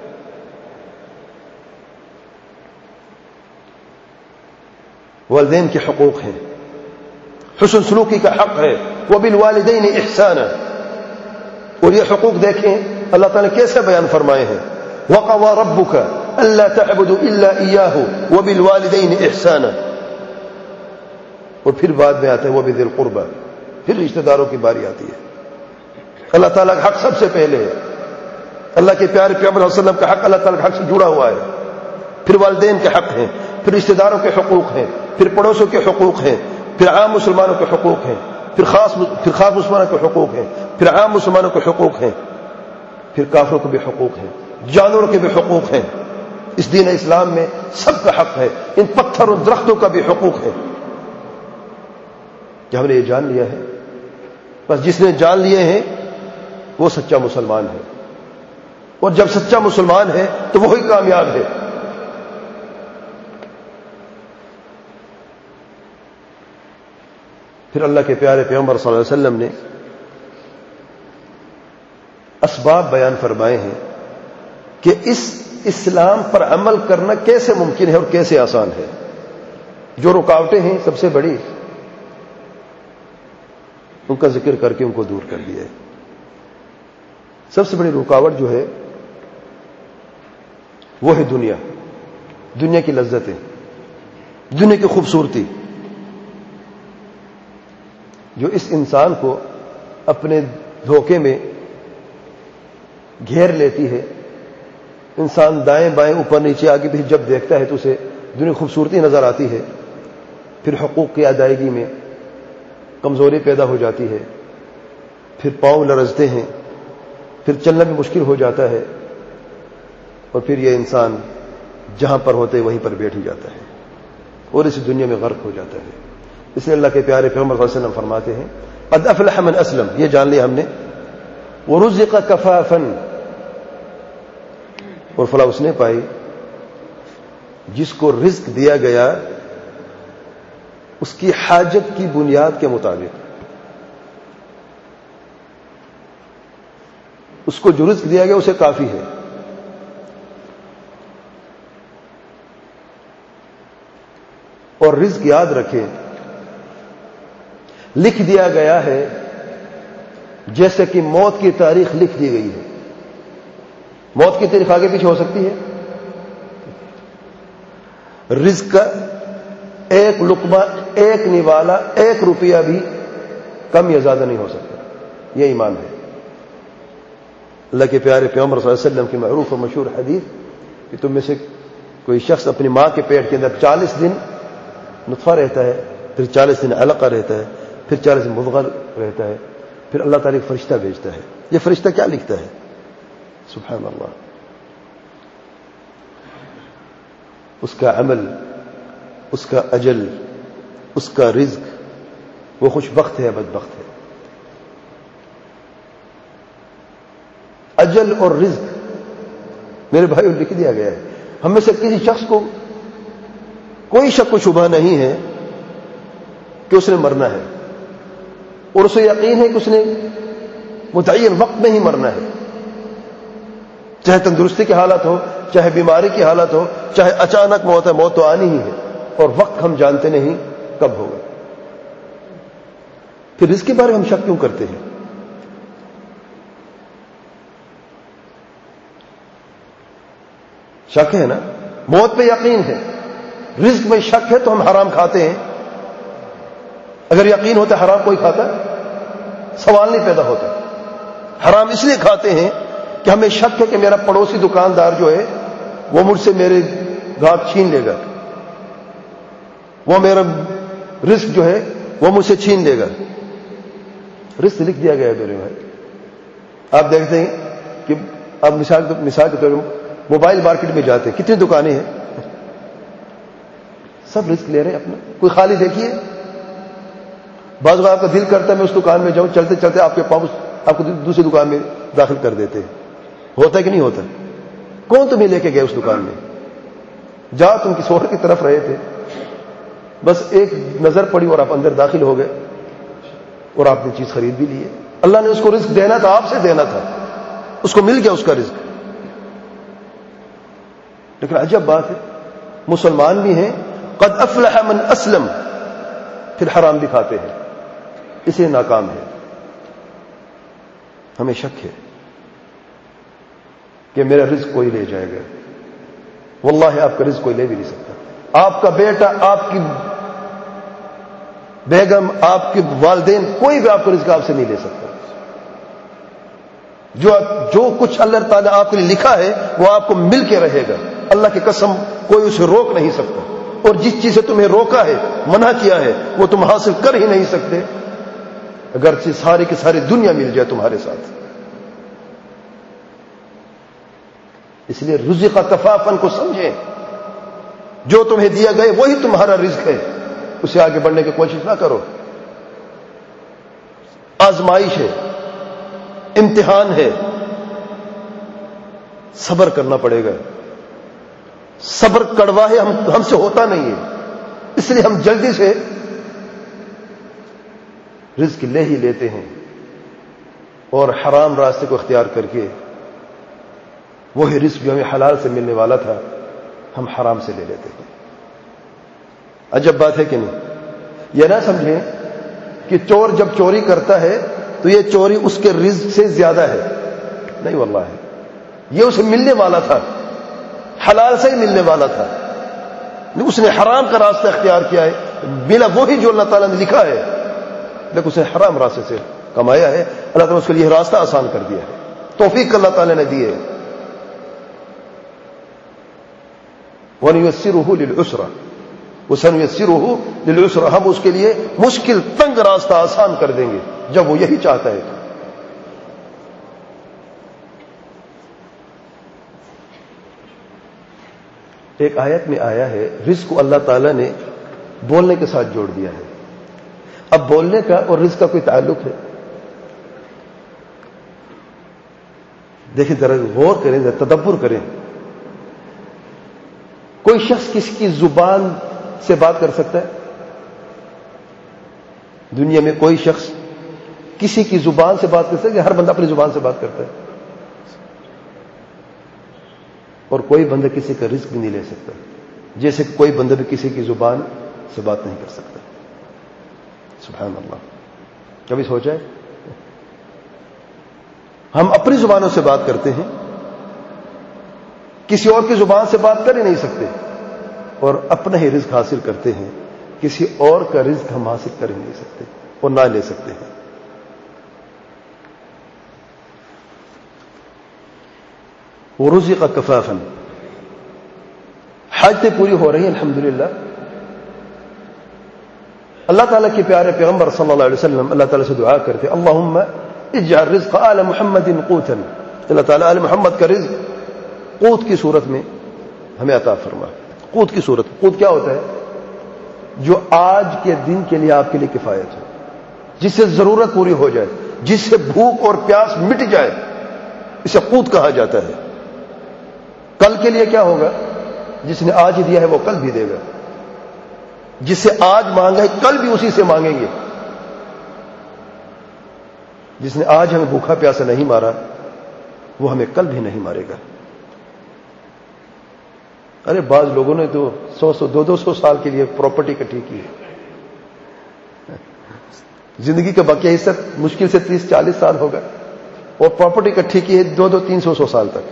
والدین کے حقوق ہیں، حسن سلوکی کا حق ہے، وبالوالدین احسانا. اور یہ حقوق دیکھیں اللہ تعالیٰ نے کیسے بیان فرمائے ہیں. وقضى ربك الا تعبدوا الا اياه وبالوالدين احسانا. اور پھر بعد میں آتا ہے وبذي القربى، پھر رشتہ داروں کی باری آتی ہے. اللہ تعالیٰ کا حق سب سے پہلے ہے. اللہ کے پیارے پیغمبر صلی اللہ علیہ وسلم کا حق اللہ تعالیٰ کے حق سے جڑا ہوا ہے. پھر والدین کے حق ہیں، پھر رشتہ داروں کے حقوق ہیں، پھر پڑوسوں کے حقوق ہیں، پھر عام مسلمانوں کے حقوق ہیں، پھر خاص پھر خاص مسلمانوں کے حقوق ہیں، پھر عام مسلمانوں کے حقوق ہیں، پھر کافروں کے بھی حقوق ہیں، جانوروں کے بھی حقوق ہیں. اس دین اسلام میں سب کا حق ہے. ان پتھر اور درختوں کا بھی حقوق ہے. کیا ہم نے یہ جان لیا ہے؟ بس جس نے جان لیے ہیں وہ سچا مسلمان ہے، اور جب سچا مسلمان ہے تو وہی کامیاب ہے. پھر اللہ کے پیارے پیغمبر صلی اللہ علیہ وسلم نے اسباب بیان فرمائے ہیں کہ اس اسلام پر عمل کرنا کیسے ممکن ہے اور کیسے آسان ہے. جو رکاوٹیں ہیں سب سے بڑی، ان کا ذکر کر کے ان کو دور کر دیا ہے. سب سے بڑی رکاوٹ جو ہے وہ ہے دنیا، دنیا کی لذتیں، دنیا کی خوبصورتی، جو اس انسان کو اپنے دھوکے میں گھیر لیتی ہے. انسان دائیں بائیں اوپر نیچے آگے بھی جب دیکھتا ہے تو اسے دنیا خوبصورتی نظر آتی ہے. پھر حقوق کی ادائیگی میں کمزوری پیدا ہو جاتی ہے، پھر پاؤں لرزتے ہیں، پھر چلنا بھی مشکل ہو جاتا ہے، اور پھر یہ انسان جہاں پر ہوتے وہیں پر بیٹھ ہی جاتا ہے اور اس دنیا میں غرق ہو جاتا ہے. اس لیے اللہ کے پیارے پیغمبر صلی اللہ علیہ وسلم فرماتے ہیں قد افلح من اسلم، یہ جان لیا ہم نے، ورزق کفافا، اور فلاح اس نے پائی جس کو رزق دیا گیا اس کی حاجت کی بنیاد کے مطابق، اس کو جو رزق دیا گیا اسے کافی ہے۔ اور رزق یاد رکھیں لکھ دیا گیا ہے جیسے کہ موت کی تاریخ لکھ دی گئی ہے۔ موت کی تاریخ آگے پیچھے ہو سکتی ہے، رزق کا ایک لقمہ، ایک نوالا، ایک روپیہ بھی کم یا زیادہ نہیں ہو سکتا، یہ ایمان ہے۔ اللہ کے پیارے پیغمبر صلی اللہ علیہ وسلم کی معروف و مشہور حدیث کہ تم میں سے کوئی شخص اپنی ماں کے پیٹ کے اندر چالیس دن نطفہ رہتا ہے، پھر چالیس دن علقہ رہتا ہے، پھر چالیس دن مضغہ رہتا ہے، پھر اللہ تعالیٰ ایک فرشتہ بھیجتا ہے۔ یہ فرشتہ کیا لکھتا ہے؟ سبحان اللہ، اس کا عمل، اس کا اجل، اس کا رزق، وہ خوش بخت ہے بدبخت ہے۔ اجل اور رزق میرے بھائی لکھ دیا گیا ہے۔ ہم میں سے کسی شخص کو کوئی شک و شبہ نہیں ہے کہ اس نے مرنا ہے، اور اسے یقین ہے کہ اس نے متعین وقت میں ہی مرنا ہے، چاہے تندرستی کی حالت ہو، چاہے بیماری کی حالت ہو، چاہے اچانک موت ہے، موت تو آنی ہی ہے، اور وقت ہم جانتے نہیں کب ہوگا۔ پھر اس کے بارے میں ہم شک کیوں کرتے ہیں؟ شک ہے نا، موت پہ یقین ہے، رزق میں شک ہے تو ہم حرام کھاتے ہیں۔ اگر یقین ہوتا حرام کوئی کھاتا، سوال نہیں پیدا ہوتا۔ حرام اس لیے کھاتے ہیں کہ ہمیں شک ہے کہ میرا پڑوسی دکاندار جو ہے وہ مجھ سے میرے گاہک چھین لے گا، وہ میرا رزق جو ہے وہ مجھ سے چھین لے گا۔ رزق لکھ دیا گیا ہے میرے بھائی۔ آپ دیکھتے ہیں کہ اب مثال مثال کے طور پر موبائل مارکیٹ میں جاتے ہیں، کتنی دکانیں ہیں، سب رزق لے رہے ہیں اپنا، کوئی خالی دیکھیے۔ بعض اوقات آپ کا دل کرتا ہے میں اس دکان میں جاؤں، چلتے چلتے آپ کے پاؤں آپ کو دوسری دکان میں داخل کر دیتے ہیں۔ ہوتا ہے کہ نہیں ہوتا؟ کون تمہیں لے کے گئے اس دکان میں؟ جا تم کس اور کی طرف رہے تھے، بس ایک نظر پڑی اور آپ اندر داخل ہو گئے اور آپ نے چیز خرید بھی لی ہے۔ اللہ نے اس کو رزق دینا تھا، آپ سے دینا تھا، اس کو مل گیا اس کا رزق۔ لیکن عجب بات ہے، مسلمان بھی ہیں، قد افلح من اسلم، پھر حرام بھی کھاتے ہیں، اسے ناکام ہے۔ ہمیں شک ہے کہ میرا رزق کوئی لے جائے گا۔ واللہ آپ کا رزق کوئی لے بھی نہیں سکتا۔ آپ کا بیٹا، آپ کی بیگم، آپ کے والدین، کوئی بھی آپ کا رزق آپ سے نہیں لے سکتا۔ جو جو کچھ اللہ تعالیٰ آپ کے لیے لکھا ہے وہ آپ کو مل کے رہے گا۔ اللہ کی قسم کوئی اسے روک نہیں سکتا، اور جس چیز سے تمہیں روکا ہے، منع کیا ہے، وہ تم حاصل کر ہی نہیں سکتے اگرچہ ساری کی ساری دنیا مل جائے تمہارے ساتھ۔ اس لیے رزق کفافن کو سمجھیں، جو تمہیں دیا گئے وہی تمہارا رزق ہے، اسے آگے بڑھنے کی کوشش نہ کرو۔ آزمائش ہے، امتحان ہے، صبر کرنا پڑے گا۔ صبر کڑوا ہے، ہم ہم سے ہوتا نہیں ہے، اس لیے ہم جلدی سے رزق لے ہی لیتے ہیں، اور حرام راستے کو اختیار کر کے وہی رزق جو ہمیں حلال سے ملنے والا تھا ہم حرام سے لے لیتے ہیں۔ عجب بات ہے کہ نہیں؟ یہ نہ سمجھیں کہ چور جب چوری کرتا ہے تو یہ چوری اس کے رزق سے زیادہ ہے، نہیں واللہ ہے، یہ اسے ملنے والا تھا، حلال سے ہی ملنے والا تھا، اس نے حرام کا راستہ اختیار کیا ہے، ملا وہی جو اللہ تعالیٰ نے لکھا ہے، لیکن اس نے حرام راستے سے کمایا ہے۔ اللہ تعالیٰ نے اس کے لیے راستہ آسان کر دیا ہے، توفیق اللہ تعالیٰ نے دی ہے۔ وَنُيَسِّرُهُ لِلْعُسْرَةِ وَسَنُيَسِّرُهُ لِلْعُسْرَةِ، ہم اس کے لیے مشکل تنگ راستہ آسان کر دیں گے جب وہ یہی چاہتا ہے۔ ایک آیت میں آیا ہے رزق کو اللہ تعالیٰ نے بولنے کے ساتھ جوڑ دیا ہے۔ اب بولنے کا اور رزق کا کوئی تعلق ہے؟ دیکھیں ذرا غور کریں، ذرا تدبر کریں. کوئی شخص کسی کی زبان سے بات کر سکتا ہے؟ دنیا میں کوئی شخص کسی کی زبان سے بات کر سکتا ہے؟ ہر بندہ اپنی زبان سے بات کرتا ہے. اور کوئی بندہ کسی کا رزق بھی نہیں لے سکتا، جیسے کہ کوئی بندہ بھی کسی کی زبان سے بات نہیں کر سکتا. سبحان اللہ. کبھی سوچا ہے؟ ہم اپنی زبانوں سے بات کرتے ہیں، کسی اور کی زبان سے بات کر ہی نہیں سکتے، اور اپنا ہی رزق حاصل کرتے ہیں. کسی اور کا رزق ہم حاصل کر ہی نہیں سکتے اور نہ لے سکتے ہیں. ورزق کفافا. حاجتیں پوری ہو رہی ہیں الحمدللہ. اللہ تعالیٰ کے پیارے پیغمبر صلی اللہ علیہ وسلم اللہ تعالیٰ سے دعا کرتے اللہم اجعل رزق آل محمد قوتا. اللہ تعالیٰ آل محمد کا رزق قوت کی صورت میں ہمیں عطا فرما. قوت کی صورت. قوت کیا ہوتا ہے؟ جو آج کے دن کے لیے آپ کے لیے کفایت ہو، جس سے ضرورت پوری ہو جائے، جس سے بھوک اور پیاس مٹ جائے، اسے قوت کہا جاتا ہے. کل کے لیے کیا ہوگا؟ جس نے آج دیا ہے وہ کل بھی دے گا. جس سے آج مانگا ہے کل بھی اسی سے مانگیں گے. جس نے آج ہمیں بھوکا پیاسا نہیں مارا وہ ہمیں کل بھی نہیں مارے گا. ارے بعض لوگوں نے تو سو سو دو دو سو سال کے لیے پراپرٹی اکٹھی کی ہے. زندگی کا بقیہ حصہ مشکل سے تیس چالیس سال ہوگا اور پراپرٹی اکٹھی کی ہے دو دو تین سو سو سال تک.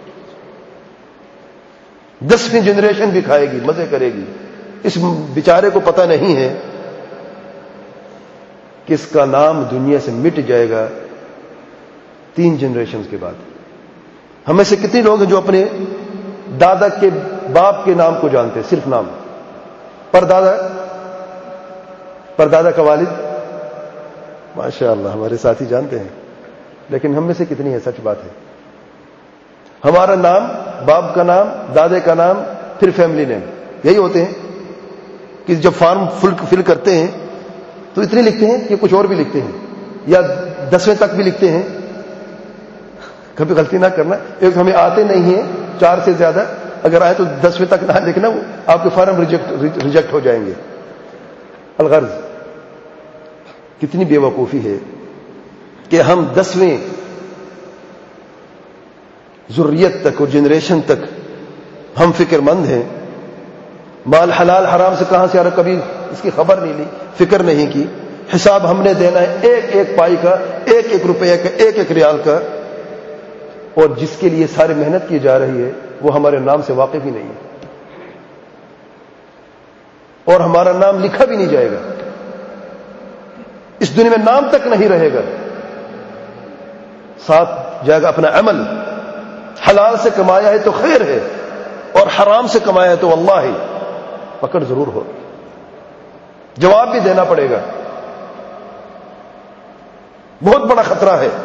دسویں جنریشن بھی کھائے گی، مزے کرے گی. اس بیچارے کو پتہ نہیں ہے کہ اس کا نام دنیا سے مٹ جائے گا تین جنریشن کے بعد. ہمیں سے کتنے لوگ ہیں جو اپنے دادا کے باپ کے نام کو جانتے ہیں؟ صرف نام. پردادا پردادا کا والد ماشاء اللہ ہمارے ساتھی جانتے ہیں، لیکن ہم میں سے کتنی ہے؟ سچ بات ہے. ہمارا نام، باپ کا نام، دادے کا نام، پھر فیملی نیم، یہی ہوتے ہیں. کہ جب فارم فل کرتے ہیں تو اتنے لکھتے ہیں کہ کچھ اور بھی لکھتے ہیں، یا دسویں تک بھی لکھتے ہیں. کبھی غلطی نہ کرنا، ایک ہمیں آتے نہیں ہیں چار سے زیادہ، اگر آئے تو دسویں تک نہ لکھنا، آپ کے فارم ریجیکٹ ریجیکٹ ہو جائیں گے. الغرض کتنی بے وقوفی ہے کہ ہم دسویں ذریت تک اور جنریشن تک ہم فکر مند ہیں. مال حلال حرام سے کہاں سے آ رہا کبھی اس کی خبر نہیں لی، فکر نہیں کی. حساب ہم نے دینا ہے ایک ایک پائی کا، ایک ایک روپے کا، ایک ایک ریال کا، اور جس کے لیے ساری محنت کی جا رہی ہے وہ ہمارے نام سے واقف ہی نہیں ہے، اور ہمارا نام لکھا بھی نہیں جائے گا. اس دنیا میں نام تک نہیں رہے گا، ساتھ جائے گا اپنا عمل. حلال سے کمایا ہے تو خیر ہے، اور حرام سے کمایا ہے تو واللہ پکڑ ضرور ہو، جواب بھی دینا پڑے گا. بہت بڑا خطرہ ہے.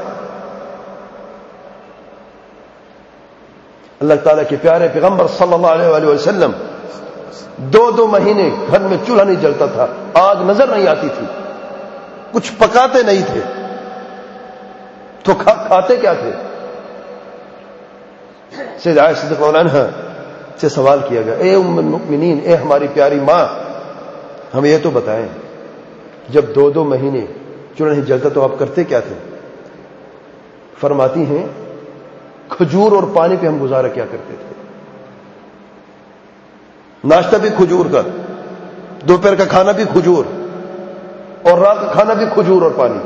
اللہ تعالیٰ کے پیارے پیغمبر صلی اللہ علیہ وآلہ وسلم دو دو مہینے گھر میں چولہا نہیں جلتا تھا، آگ نظر نہیں آتی تھی، کچھ پکاتے نہیں تھے، تو کھا کھاتے کیا تھے؟ سیدہ عائشہ صدیقہ رضی اللہ عنہا سے سوال کیا گیا، اے ام المؤمنین، اے ہماری پیاری ماں، ہمیں یہ تو بتائیں جب دو دو مہینے چولہا نہیں جلتا تو آپ کرتے کیا تھے؟ فرماتی ہیں کھجور اور پانی پہ ہم گزارا کیا کرتے تھے. ناشتہ بھی کھجور کا، دوپہر کا کھانا بھی کھجور، اور رات کا کھانا بھی کھجور اور پانی.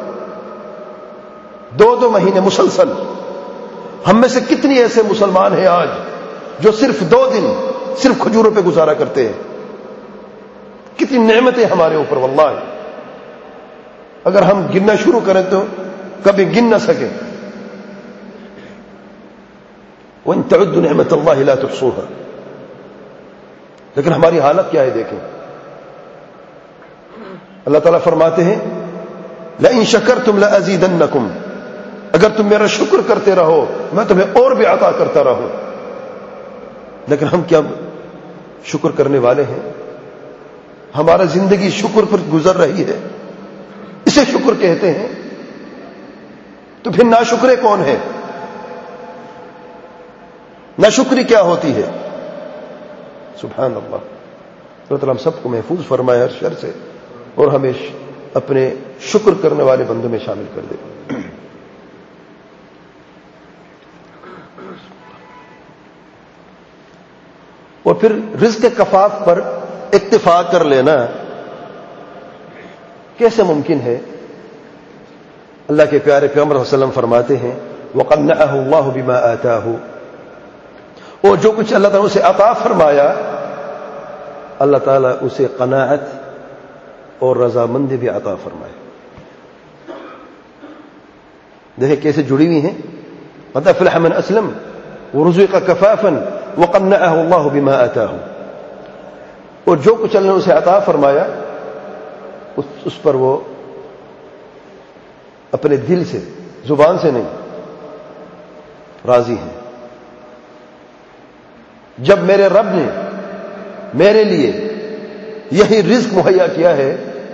دو دو مہینے مسلسل. ہم میں سے کتنی ایسے مسلمان ہیں آج جو صرف دو دن صرف کھجوروں پہ گزارا کرتے ہیں؟ کتنی نعمتیں ہمارے اوپر واللہ. اگر ہم گننا شروع کریں تو کبھی گن نہ سکیں. وَإِن تَعُدُّوا نِعْمَةَ اللَّهِ لَا تُحْصُوهَا. لیکن ہماری حالت کیا ہے دیکھیں. اللہ تعالیٰ فرماتے ہیں لَإِن شَكَرْتُمْ لَأَزِيدَنَّكُمْ. اگر تم میرا شکر کرتے رہو میں تمہیں اور بھی عطا کرتا رہوں. لیکن ہم کیا شکر کرنے والے ہیں؟ ہمارا زندگی شکر پر گزر رہی ہے. اسے شکر کہتے ہیں، تو پھر ناشکرے کون ہے؟ ناشکری کیا ہوتی ہے؟ سبحان اللہ۔ اللہ تعالیٰ ہم سب کو محفوظ فرمائے ہر شر سے، اور ہمیں اپنے شکر کرنے والے بندوں میں شامل کر دے۔ اور پھر رزق کفاف پر اکتفا کر لینا کیسے ممکن ہے؟ اللہ کے پیارے پیغمبر صلی اللہ علیہ وسلم فرماتے ہیں وَقَنَّعَهُ اللَّهُ بِمَا آتَاهُ، اور جو کچھ اللہ تعالیٰ اسے عطا فرمایا اللہ تعالیٰ اسے قناعت اور رضامندی بھی عطا فرمائے۔ دیکھیں کیسے جڑی ہوئی ہیں، قَدْ أَفْلَحَ مَنْ أَسْلَمَ وَرُزِقَ كَفَافًا وَقَنَّعَهُ اللَّهُ بِمَا آتَاهُ، اور جو کچھ اللہ نے اسے عطا فرمایا اس, اس پر وہ اپنے دل سے، زبان سے نہیں، راضی ہیں۔ جب میرے رب نے میرے لیے یہی رزق مہیا کیا ہے،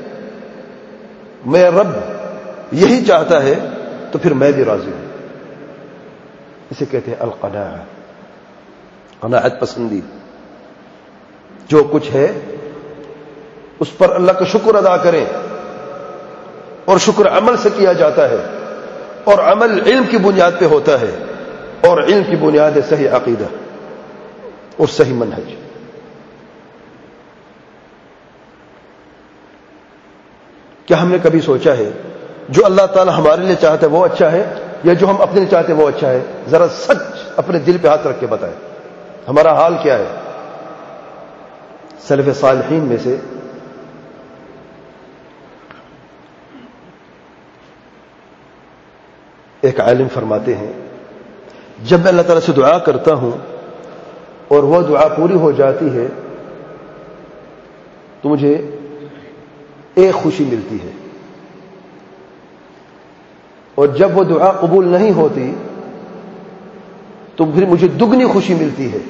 میرا رب یہی چاہتا ہے، تو پھر میں بھی راضی ہوں۔ اسے کہتے ہیں القناعہ، قناعت پسندی۔ جو کچھ ہے اس پر اللہ کا شکر ادا کریں، اور شکر عمل سے کیا جاتا ہے، اور عمل علم کی بنیاد پہ ہوتا ہے، اور علم کی بنیاد ہے صحیح عقیدہ اور صحیح منہج۔ کیا ہم نے کبھی سوچا ہے جو اللہ تعالی ہمارے لیے چاہتا ہے وہ اچھا ہے، یا جو ہم اپنے لیے چاہتے ہیں وہ اچھا ہے؟ ذرا سچ اپنے دل پہ ہاتھ رکھ کے بتائیں ہمارا حال کیا ہے۔ سلف صالحین میں سے ایک عالم فرماتے ہیں جب میں اللہ تعالیٰ سے دعا کرتا ہوں اور وہ دعا پوری ہو جاتی ہے تو مجھے ایک خوشی ملتی ہے، اور جب وہ دعا قبول نہیں ہوتی تو پھر مجھے دگنی خوشی ملتی ہے۔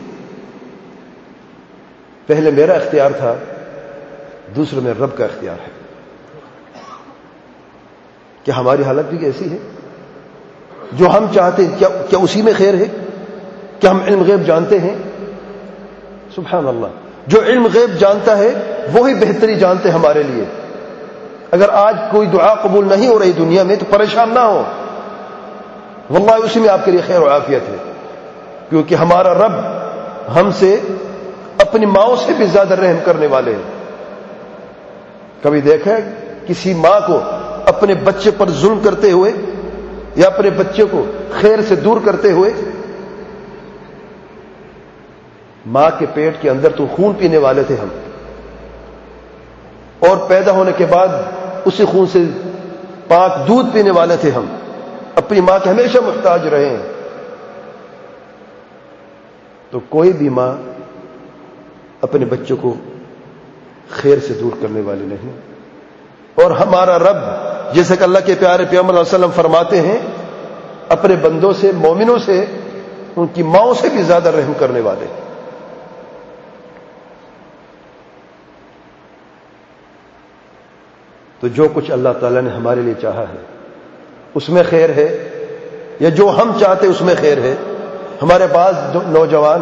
پہلے میرا اختیار تھا، دوسرے میں رب کا اختیار ہے۔ کیا ہماری حالت بھی ایسی ہے؟ جو ہم چاہتے ہیں کیا, کیا اسی میں خیر ہے؟ کیا ہم علم غیب جانتے ہیں؟ سبحان اللہ، جو علم غیب جانتا ہے وہی بہتری جانتے ہمارے لیے۔ اگر آج کوئی دعا قبول نہیں ہو رہی دنیا میں تو پریشان نہ ہو، واللہ اسی میں آپ کے لیے خیر و عافیت ہے، کیونکہ ہمارا رب ہم سے اپنی ماؤں سے بھی زیادہ رحم کرنے والے ہیں۔ کبھی دیکھا ہے کسی ماں کو اپنے بچے پر ظلم کرتے ہوئے یا اپنے بچے کو خیر سے دور کرتے ہوئے؟ ماں کے پیٹ کے اندر تو خون پینے والے تھے ہم، اور پیدا ہونے کے بعد اسی خون سے پاک دودھ پینے والے تھے ہم، اپنی ماں کے ہمیشہ محتاج رہے ہیں۔ تو کوئی بھی ماں اپنے بچوں کو خیر سے دور کرنے والی نہیں، اور ہمارا رب جیسے کہ اللہ کے پیارے پیغمبر صلی اللہ علیہ وسلم فرماتے ہیں اپنے بندوں سے، مومنوں سے، ان کی ماؤں سے بھی زیادہ رحم کرنے والے۔ تو جو کچھ اللہ تعالیٰ نے ہمارے لیے چاہا ہے اس میں خیر ہے، یا جو ہم چاہتے اس میں خیر ہے؟ ہمارے پاس نوجوان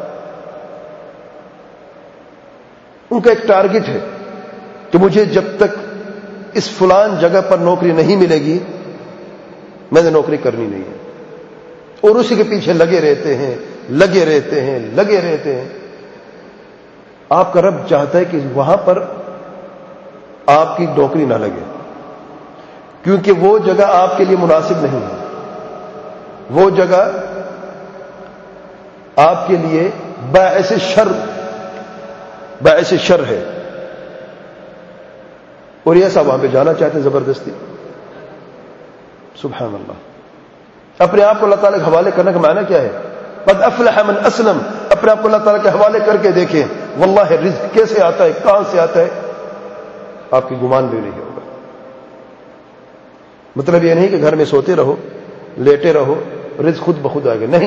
ان کا ایک ٹارگٹ ہے کہ مجھے جب تک اس فلان جگہ پر نوکری نہیں ملے گی میں نے نوکری کرنی نہیں ہے، اور اسی کے پیچھے لگے رہتے ہیں لگے رہتے ہیں لگے رہتے ہیں۔ آپ کا رب چاہتا ہے کہ وہاں پر آپ کی نوکری نہ لگے، کیونکہ وہ جگہ آپ کے لیے مناسب نہیں ہے، وہ جگہ آپ کے لیے باعث شر باعث شر ہے، اور یہ سب وہاں پہ جانا چاہتے ہیں زبردستی۔ سبحان اللہ، اپنے آپ کو اللہ تعالیٰ کے حوالے کرنے کا معنی کیا ہے؟ قد افلح من اسلم، اپنے آپ کو اللہ تعالیٰ کے حوالے کر کے دیکھیں، واللہ رزق کیسے آتا ہے، کہاں سے آتا ہے، آپ کی گمان بھی نہیں ہوگا۔ مطلب یہ نہیں کہ گھر میں سوتے رہو لیٹے رہو رزق خود بخود آئے گا، نہیں،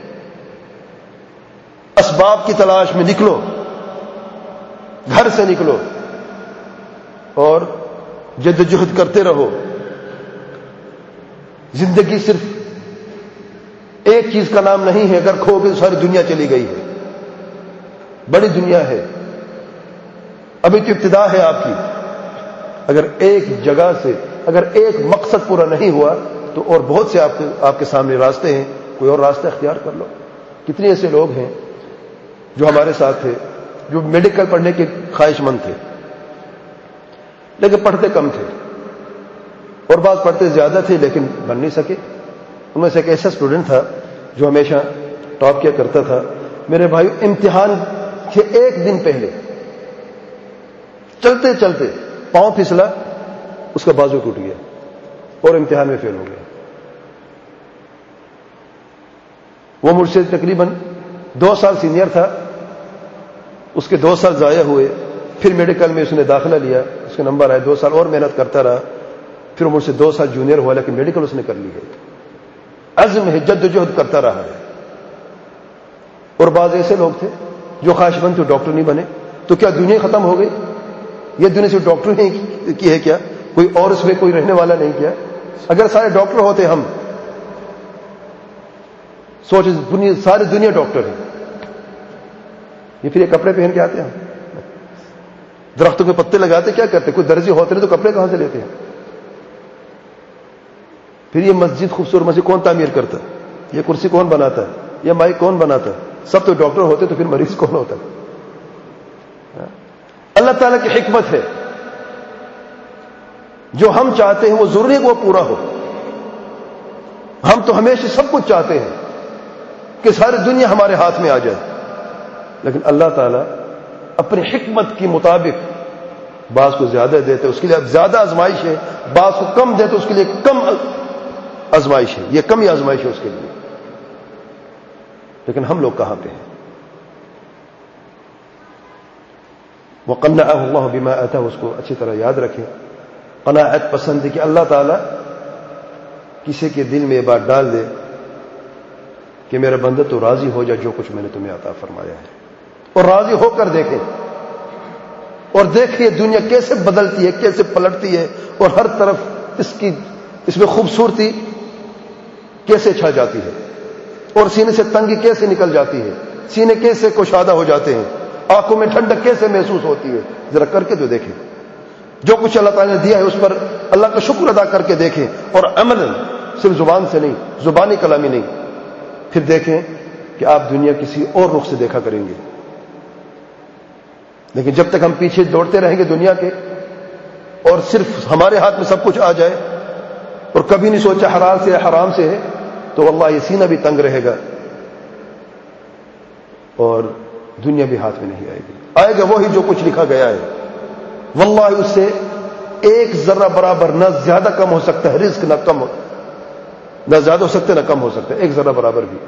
اسباب کی تلاش میں نکلو، گھر سے نکلو، اور جدوجہد کرتے رہو. زندگی صرف ایک چیز کا نام نہیں ہے، اگر کھو گے تو ساری دنیا چلی گئی ہے. بڑی دنیا ہے، ابھی تو ابتدا ہے آپ کی. اگر ایک جگہ سے اگر ایک مقصد پورا نہیں ہوا تو اور بہت سے آپ کے آپ کے سامنے راستے ہیں، کوئی اور راستہ اختیار کر لو. کتنے ایسے لوگ ہیں جو ہمارے ساتھ تھے، جو میڈیکل پڑھنے کے خواہش مند تھے لیکن پڑھتے کم تھے، اور بعض پڑھتے زیادہ تھے لیکن بن نہیں سکے. ان میں سے ایک ایسا اسٹوڈنٹ تھا جو ہمیشہ ٹاپ کیا کرتا تھا. میرے بھائی امتحان کے ایک دن پہلے چلتے چلتے پاؤں پھسلا، اس کا بازو ٹوٹ گیا اور امتحان میں فیل ہو گیا. وہ مجھ سے تقریباً دو سال سینئر تھا، اس کے دو سال ضائع ہوئے. پھر میڈیکل میں اس نے داخلہ لیا، اس کے نمبر آئے، دو سال اور محنت کرتا رہا. پھر مجھ سے دو سال جونیئر ہوا لیکن میڈیکل اس نے کر لی ہے. عزم ہے، جد و جہد کرتا رہا ہے. اور بعض ایسے لوگ تھے جو خواہش مند تھے، ڈاکٹر نہیں بنے. تو کیا دنیا ختم ہو گئی؟ یہ دنیا سے ڈاکٹر ہی کی ہے کیا؟ کوئی اور اس میں کوئی رہنے والا نہیں کیا؟ اگر سارے ڈاکٹر ہوتے، ہم سوچ دنیا ساری دنیا ڈاکٹر ہے. یہ پھر یہ کپڑے پہن کے آتے ہیں، درختوں کے پتے لگاتے، کیا کرتے؟ کوئی درزی ہوتے نہیں تو کپڑے کہاں سے لیتے ہیں؟ پھر یہ مسجد خوبصورت مسجد کون تعمیر کرتا ہے؟ یہ کرسی کون بناتا ہے؟ یہ مائک کون بناتا ہے؟ سب تو ڈاکٹر ہوتے تو پھر مریض کون ہوتا ہے؟ اللہ تعالیٰ کی حکمت ہے، جو ہم چاہتے ہیں وہ ضروری ہے کہ وہ پورا ہو. ہم تو ہمیشہ سب کچھ چاہتے ہیں کہ ساری دنیا ہمارے ہاتھ میں آ جائے، لیکن اللہ تعالیٰ اپنی حکمت کے مطابق بعض کو زیادہ دیتے، اس کے لیے اب زیادہ آزمائش ہے. بعض کو کم دیتے، اس کے لیے کم آزمائش ہے. یہ کم ہی آزمائش ہے اس کے لیے. لیکن ہم لوگ کہاں پہ ہیں؟ وَقَنَّعَهُ اللَّهُ بِمَا آتَاهُ، اس کو اچھی طرح یاد رکھیں. قناعت پسند ہے کہ اللہ تعالیٰ کسی کے دل میں یہ بات ڈال دے کہ میرا بندہ تو راضی ہو جائے جو کچھ میں نے تمہیں عطا فرمایا ہے، اور راضی ہو کر دیکھیں، اور دیکھیں دنیا کیسے بدلتی ہے، کیسے پلٹتی ہے، اور ہر طرف اس کی اس میں خوبصورتی کیسے چھا جاتی ہے، اور سینے سے تنگی کیسے نکل جاتی ہے، سینے کیسے کشادہ ہو جاتے ہیں، آنکھوں میں ٹھنڈک کیسے محسوس ہوتی ہے. ذرا کر کے تو دیکھیں. جو کچھ اللہ تعالیٰ نے دیا ہے اس پر اللہ کا شکر ادا کر کے دیکھیں، اور عملاً، صرف زبان سے نہیں، زبانی کلامی نہیں. پھر دیکھیں کہ آپ دنیا کسی اور رخ سے دیکھا کریں گے. لیکن جب تک ہم پیچھے دوڑتے رہیں گے دنیا کے، اور صرف ہمارے ہاتھ میں سب کچھ آ جائے، اور کبھی نہیں سوچا حلال سے حرام سے ہے، تو واللہ یہ سینہ بھی تنگ رہے گا اور دنیا بھی ہاتھ میں نہیں آئے گی. آئے گا وہی جو کچھ لکھا گیا ہے. واللہ اس سے ایک ذرہ برابر نہ زیادہ کم ہو سکتا ہے. رزق نہ کم ہو نہ زیادہ ہو سکتا ہے نہ کم ہو سکتا ہے، ایک ذرہ برابر بھی.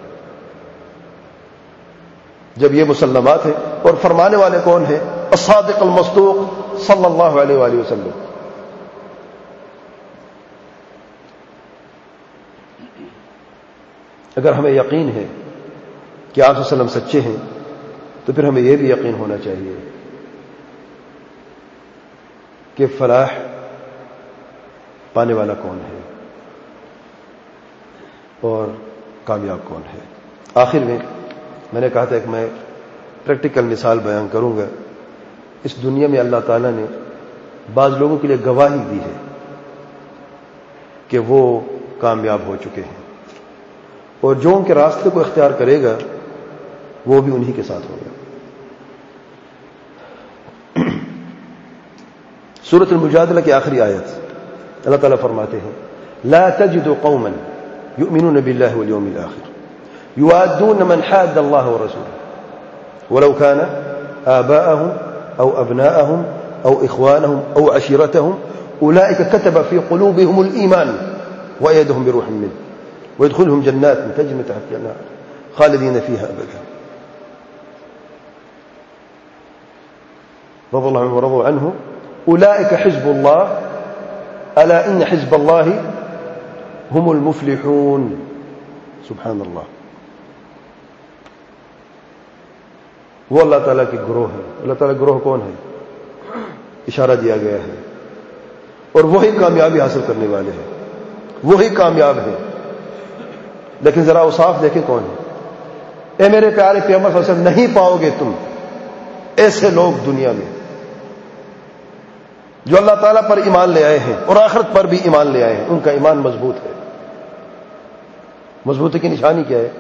جب یہ مسلمات ہیں، اور فرمانے والے کون ہیں؟ الصادق المصدوق صلی اللہ علیہ وآلہ وسلم. اگر ہمیں یقین ہے کہ آپ صلی اللہ علیہ وسلم سچے ہیں تو پھر ہمیں یہ بھی یقین ہونا چاہیے کہ فلاح پانے والا کون ہے اور کامیاب کون ہے. آخر میں میں نے کہا تھا کہ میں پریکٹیکل مثال بیان کروں گا. اس دنیا میں اللہ تعالیٰ نے بعض لوگوں کے لیے گواہی دی ہے کہ وہ کامیاب ہو چکے ہیں، اور جو ان کے راستے کو اختیار کرے گا وہ بھی انہی کے ساتھ ہوگا. سورۃ المجادلہ کی آخری آیت اللہ تعالیٰ فرماتے ہیں: لا تجد قوما يؤمنون بالله واليوم الآخر يوادون من حاد الله ورسوله ولو كان آباءهم أو أبناءهم أو إخوانهم أو عشيرتهم أولئك كتب في قلوبهم الإيمان وأيدهم بروح منه ويدخلهم جنات تجري من تحتها الأنهار خالدين فيها أبدا رضي الله عنهم ورضوا عنه أولئك حزب الله ألا إن حزب الله هم المفلحون. سبحان اللہ. وہ اللہ تعالیٰ کی گروہ ہے. اللہ تعالیٰ گروہ کون ہے؟ اشارہ دیا گیا ہے اور وہی کامیابی حاصل کرنے والے ہیں، وہی کامیاب ہیں۔ لیکن ذرا اوصاف دیکھیں کون ہے۔ اے میرے پیارے پیغمبر صلی اللہ علیہ وسلم، نہیں پاؤ گے تم ایسے لوگ دنیا میں جو اللہ تعالیٰ پر ایمان لے آئے ہیں اور آخرت پر بھی ایمان لے آئے ہیں، ان کا ایمان مضبوط ہے۔ مضبوطی کی نشانی کیا ہے؟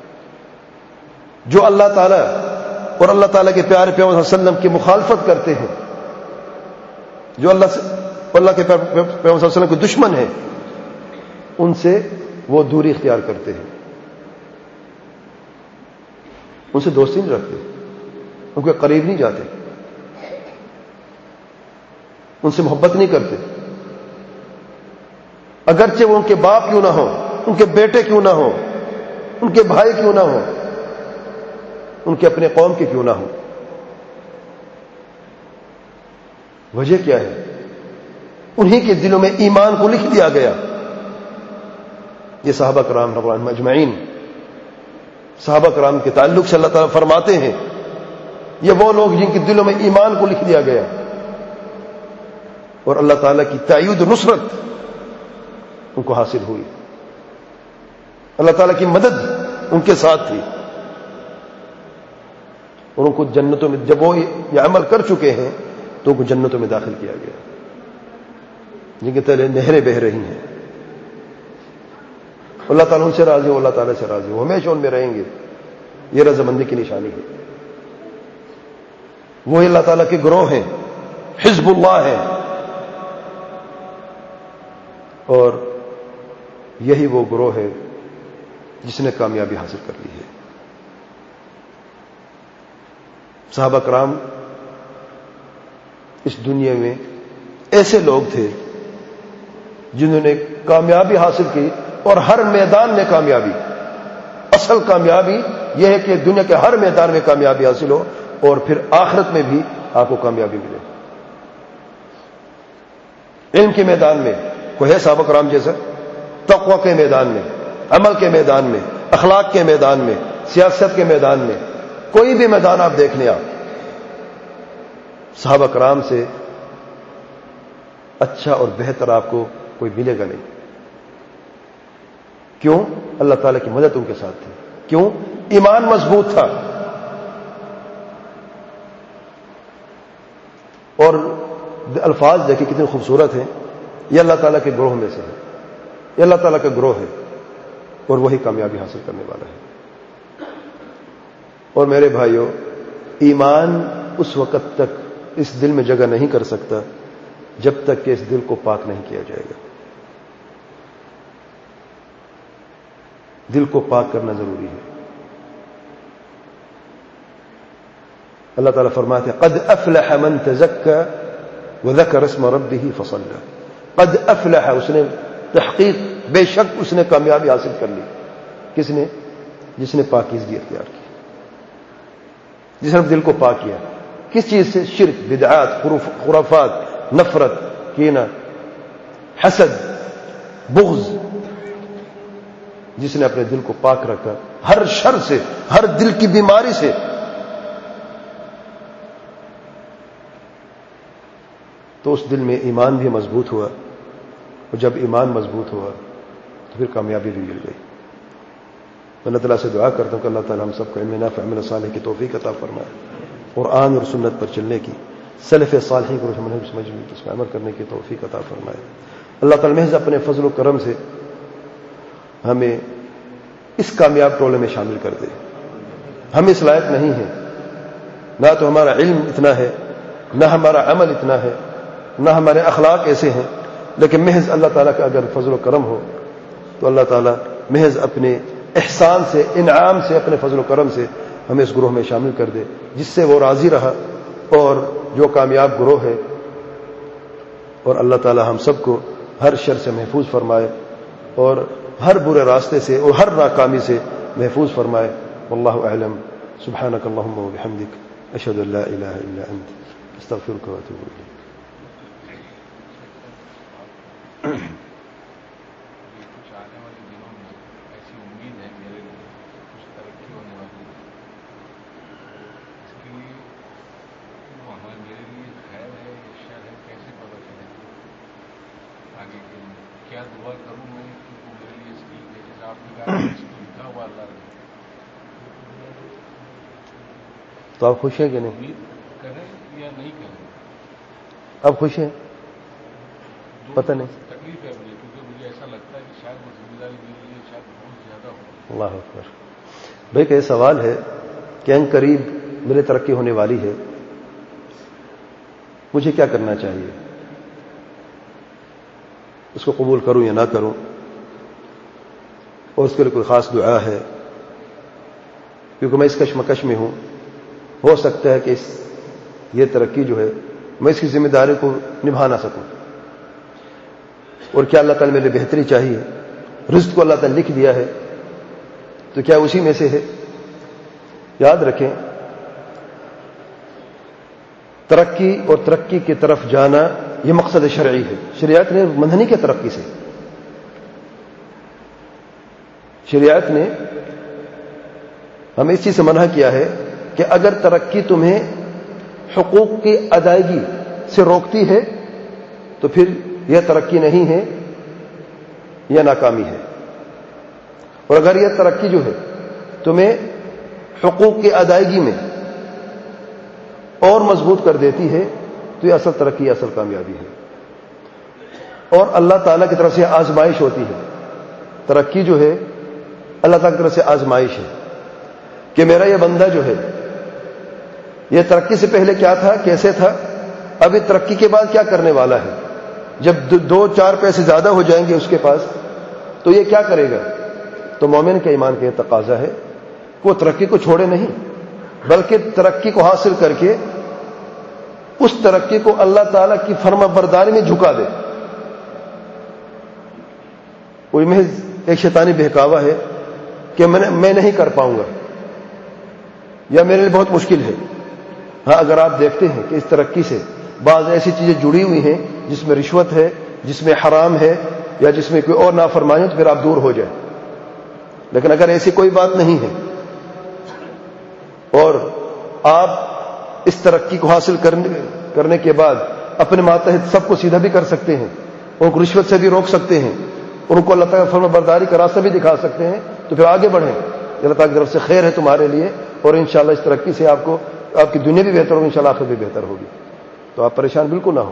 جو اللہ تعالیٰ اور اللہ تعالیٰ کے پیارے پیغمبر صلی اللہ علیہ وسلم کی مخالفت کرتے ہیں، جو اللہ سے اللہ کے پیغمبر صلی اللہ علیہ وسلم کے دشمن ہیں، ان سے وہ دوری اختیار کرتے ہیں، ان سے دوستی نہیں رکھتے، ان کے قریب نہیں جاتے، ان سے محبت نہیں کرتے، اگرچہ وہ ان کے باپ کیوں نہ ہو، ان کے بیٹے کیوں نہ ہو، ان کے بھائی کیوں نہ ہو، ان کے اپنے قوم کے کیوں نہ ہو۔ وجہ کیا ہے؟ انہی کے دلوں میں ایمان کو لکھ دیا گیا۔ یہ صحابہ کرام رضی اللہ عنہم اجمعین، صحابہ کرام کے تعلق سے اللہ تعالیٰ فرماتے ہیں یہ وہ لوگ جن کے دلوں میں ایمان کو لکھ دیا گیا اور اللہ تعالیٰ کی تائید و نصرت ان کو حاصل ہوئی، اللہ تعالیٰ کی مدد ان کے ساتھ تھی، اور ان کو جنتوں میں جب وہ یہ عمل کر چکے ہیں تو ان کو جنتوں میں داخل کیا گیا، جن کے تلے نہریں بہہ رہی ہیں۔ اللہ تعالیٰ ان سے راضی ہو، اللہ تعالیٰ سے راضی ہو، ہمیشہ ان میں رہیں گے۔ یہ رضامندی کی نشانی ہے۔ وہی اللہ تعالیٰ کے گروہ ہیں، حزب اللہ ہیں، اور یہی وہ گروہ ہے جس نے کامیابی حاصل کر لی ہے۔ صحابہ کرام اس دنیا میں ایسے لوگ تھے جنہوں نے کامیابی حاصل کی، اور ہر میدان میں کامیابی۔ اصل کامیابی یہ ہے کہ دنیا کے ہر میدان میں کامیابی حاصل ہو اور پھر آخرت میں بھی آپ کو کامیابی ملے۔ علم کے میدان میں کوئی ہے صحابہ کرام جیسا؟ تقوی کے میدان میں، عمل کے میدان میں، اخلاق کے میدان میں، سیاست کے میدان میں، کوئی بھی میدان آپ دیکھ لیں، آپ صحابہ کرام سے اچھا اور بہتر آپ کو کوئی ملے گا نہیں۔ کیوں؟ اللہ تعالیٰ کی مدد ان کے ساتھ تھی۔ کیوں؟ ایمان مضبوط تھا۔ اور الفاظ دیکھیں کتنے خوبصورت ہیں، یہ اللہ تعالیٰ کے گروہ میں سے ہے، یہ اللہ تعالیٰ کا گروہ ہے اور وہی کامیابی حاصل کرنے والا ہے۔ اور میرے بھائیوں، ایمان اس وقت تک اس دل میں جگہ نہیں کر سکتا جب تک کہ اس دل کو پاک نہیں کیا جائے گا۔ دل کو پاک کرنا ضروری ہے۔ اللہ تعالیٰ فرماتے ہیں قد افلح من تزکا وذکر اسم ربہ فصلی۔ قد افلح، اس نے تحقیق، بے شک اس نے کامیابی حاصل کر لی۔ کس نے؟ جس نے پاکیزگی اختیار کی، جس نے دل کو پاک کیا۔ کس چیز سے؟ شرک، بدعات، خرافات، نفرت، کینہ، حسد، بغض۔ جس نے اپنے دل کو پاک رکھا ہر شر سے، ہر دل کی بیماری سے، تو اس دل میں ایمان بھی مضبوط ہوا، اور جب ایمان مضبوط ہوا تو پھر کامیابی بھی مل گئی۔ اللہ تعالیٰ سے دعا کرتا ہوں کہ اللہ تعالیٰ ہم سب کو علم نافع عمل صالح کی توفیق عطا فرمائے، قرآن اور سنت پر چلنے کی، سلف صالحین کو سمجھنے کی، اس پر عمل کرنے کی توفیق عطا فرمائے۔ اللہ تعالیٰ محض اپنے فضل و کرم سے ہمیں اس کامیاب ٹولے میں شامل کر دے۔ ہم اس لائق نہیں ہیں، نہ تو ہمارا علم اتنا ہے، نہ ہمارا عمل اتنا ہے، نہ ہمارے اخلاق ایسے ہیں، لیکن محض اللہ تعالیٰ کا اگر فضل و کرم ہو تو اللہ تعالیٰ محض اپنے احسان سے، انعام سے، اپنے فضل و کرم سے ہمیں اس گروہ میں شامل کر دے جس سے وہ راضی رہا، اور جو کامیاب گروہ ہے۔ اور اللہ تعالیٰ ہم سب کو ہر شر سے محفوظ فرمائے اور ہر برے راستے سے اور ہر ناکامی سے محفوظ فرمائے۔ واللہ اعلم۔ سبحانک اللہم و بحمدک، اشہد ان لا الہ الا انت، استغفرک و اتوب الیک۔ کچھ آنے والے دنوں میں ایسی امید ہے میرے لیے کچھ ترقی ہونے والی ہے، اس کے لیے وہاں میرے لیے خیر ہے یا شر ہے کیسے پتا چلے؟ کیا دعا کروں میں کہ میرے لیے اس کی جیسے آپ نے کہا اس کو لکھا ہوا اللہ نے، تو آپ خوش ہیں کہ نہیں؟ امید کریں یا نہیں کریں؟ اب خوش ہیں؟ پتہ نہیں، تکلیف ہے مجھے، کیونکہ مجھے ایسا لگتا ہے کہ شاید وہ ذمہ داری میرے لیے شاید بہت زیادہ ہو۔ اللہ اکبر۔ بھائی کہ یہ سوال ہے کہ ان قریب میری ترقی ہونے والی ہے، مجھے کیا کرنا چاہیے؟ اس کو قبول کروں یا نہ کروں؟ اور اس کے لیے کوئی خاص دعا ہے؟ کیونکہ میں اس کشمکش میں ہوں، ہو سکتا ہے کہ اس یہ ترقی جو ہے میں اس کی ذمہ داری کو نبھا نہ سکوں، اور کیا اللہ تعالیٰ میرے بہتری چاہیے؟ رزق کو اللہ تعالیٰ لکھ دیا ہے تو کیا اسی میں سے ہے؟ یاد رکھیں، ترقی اور ترقی کی طرف جانا یہ مقصد شرعی ہے، شریعت نے منع نہیں کیا ترقی سے۔ شریعت نے ہمیں اس چیز سے منع کیا ہے کہ اگر ترقی تمہیں حقوق کی ادائیگی سے روکتی ہے تو پھر یہ ترقی نہیں ہے، یہ ناکامی ہے، اور اگر یہ ترقی جو ہے تمہیں حقوق کی ادائیگی میں اور مضبوط کر دیتی ہے تو یہ اصل ترقی، اصل کامیابی ہے۔ اور اللہ تعالیٰ کی طرف سے آزمائش ہوتی ہے، ترقی جو ہے اللہ تعالیٰ کی طرف سے آزمائش ہے کہ میرا یہ بندہ جو ہے یہ ترقی سے پہلے کیا تھا، کیسے تھا، ابھی ترقی کے بعد کیا کرنے والا ہے۔ جب دو چار پیسے زیادہ ہو جائیں گے اس کے پاس تو یہ کیا کرے گا؟ تو مومن کے ایمان کا یہ تقاضا ہے کہ وہ ترقی کو چھوڑے نہیں، بلکہ ترقی کو حاصل کر کے اس ترقی کو اللہ تعالیٰ کی فرما برداری میں جھکا دے۔ کوئی محض ایک شیطانی بہکاوا ہے کہ میں نہیں کر پاؤں گا یا میرے لیے بہت مشکل ہے۔ ہاں، اگر آپ دیکھتے ہیں کہ اس ترقی سے بعض ایسی چیزیں جڑی ہوئی ہیں جس میں رشوت ہے، جس میں حرام ہے، یا جس میں کوئی اور نافرمانی ہے تو پھر آپ دور ہو جائیں۔ لیکن اگر ایسی کوئی بات نہیں ہے اور آپ اس ترقی کو حاصل کرنے کرنے کے بعد اپنے ماتحت سب کو سیدھا بھی کر سکتے ہیں، ان کو رشوت سے بھی روک سکتے ہیں، ان کو اللہ تعالیٰ فرما برداری کا راستہ بھی دکھا سکتے ہیں، تو پھر آگے بڑھیں۔ اللہ تعالیٰ کی طرف سے خیر ہے تمہارے لیے، اور انشاءاللہ اس ترقی سے آپ کو آپ کی دنیا بھی بہتر ہوگی، انشاءاللہ آخرت بھی بہتر ہوگی۔ تو آپ پریشان بالکل نہ ہوں۔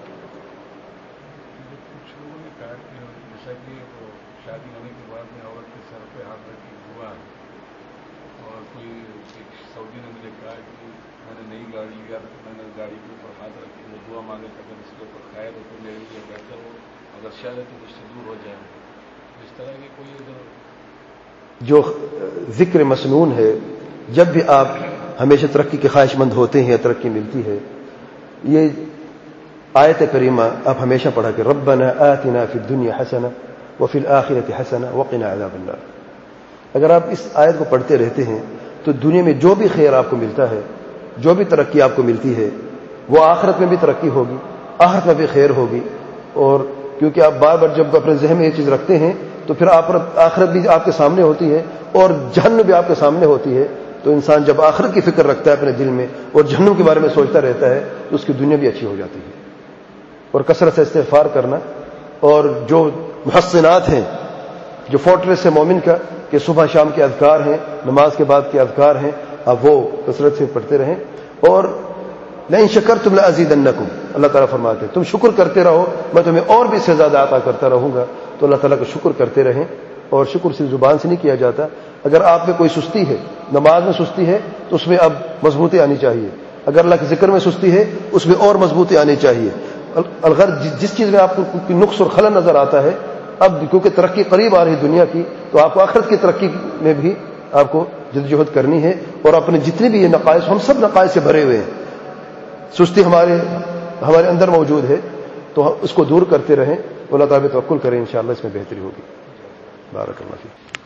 کچھ لوگوں نے کہا کہ جیسا کہ وہ شادی ہونے کے بعد میں عورت کے سر پہ ہاتھ رکھ کے ہوا، اور کوئی ایک سعودی نے مجھے کہا کہ میں نے نئی گاڑی لیا، میں نے گاڑی کے اوپر ہاتھ رکھ کے وہ دعا مانگے کہ اگر اس کے اوپر خیر ہو تو میرے لیے بہتر ہو، اگر شاید ہے تو مجھ سے دور ہو جائے۔ اس طرح کی کوئی ادھر جو ذکر مسنون ہے، جب بھی آپ ہمیشہ ترقی کے خواہش مند ہوتے ہیں یا ترقی ملتی ہے، یہ آیت کریمہ آپ ہمیشہ پڑھا کہ ربنا آتنا فی الدنیا حسنہ وفی الآخرۃ حسنہ وقنا عذاب النار۔ اگر آپ اس آیت کو پڑھتے رہتے ہیں تو دنیا میں جو بھی خیر آپ کو ملتا ہے، جو بھی ترقی آپ کو ملتی ہے، وہ آخرت میں بھی ترقی ہوگی، آخرت میں بھی خیر ہوگی۔ اور کیونکہ آپ بار بار جب اپنے ذہن میں یہ چیز رکھتے ہیں تو پھر آخرت بھی آپ کے سامنے ہوتی ہے اور جہنم بھی آپ کے سامنے ہوتی ہے۔ تو انسان جب آخرت کی فکر رکھتا ہے اپنے دل میں اور جہنم کے بارے میں سوچتا رہتا ہے تو اس کی دنیا بھی اچھی ہو جاتی ہے۔ اور کثرت سے استغفار کرنا، اور جو محسنات ہیں، جو فورٹریس ہے مومن کا کہ صبح شام کے اذکار ہیں، نماز کے بعد کے اذکار ہیں، اب وہ کثرت سے پڑھتے رہیں۔ اور لئن شکرتم لازیدنکم، اللہ تعالیٰ فرماتے ہیں تم شکر کرتے رہو میں تمہیں اور بھی سے زیادہ عطا کرتا رہوں گا۔ تو اللہ تعالیٰ کا شکر کرتے رہیں، اور شکر صرف زبان سے نہیں کیا جاتا۔ اگر آپ میں کوئی سستی ہے، نماز میں سستی ہے، تو اس میں اب مضبوطی آنی چاہیے۔ اگر اللہ کے ذکر میں سستی ہے، اس میں اور مضبوطی آنی چاہیے۔ اگر جس چیز میں آپ کو کوئی نقص اور خلل نظر آتا ہے، اب کیونکہ ترقی قریب آ رہی دنیا کی، تو آپ کو آخرت کی ترقی میں بھی آپ کو جدوجہد کرنی ہے، اور اپنے جتنے بھی یہ نقائص، ہم سب نقائص سے بھرے ہوئے ہیں، سستی ہمارے ہمارے اندر موجود ہے، تو اس کو دور کرتے رہیں، اللہ تعالیٰ توکل کریں، انشاءاللہ اس میں بہتری ہوگی۔ بارک اللہ فیک۔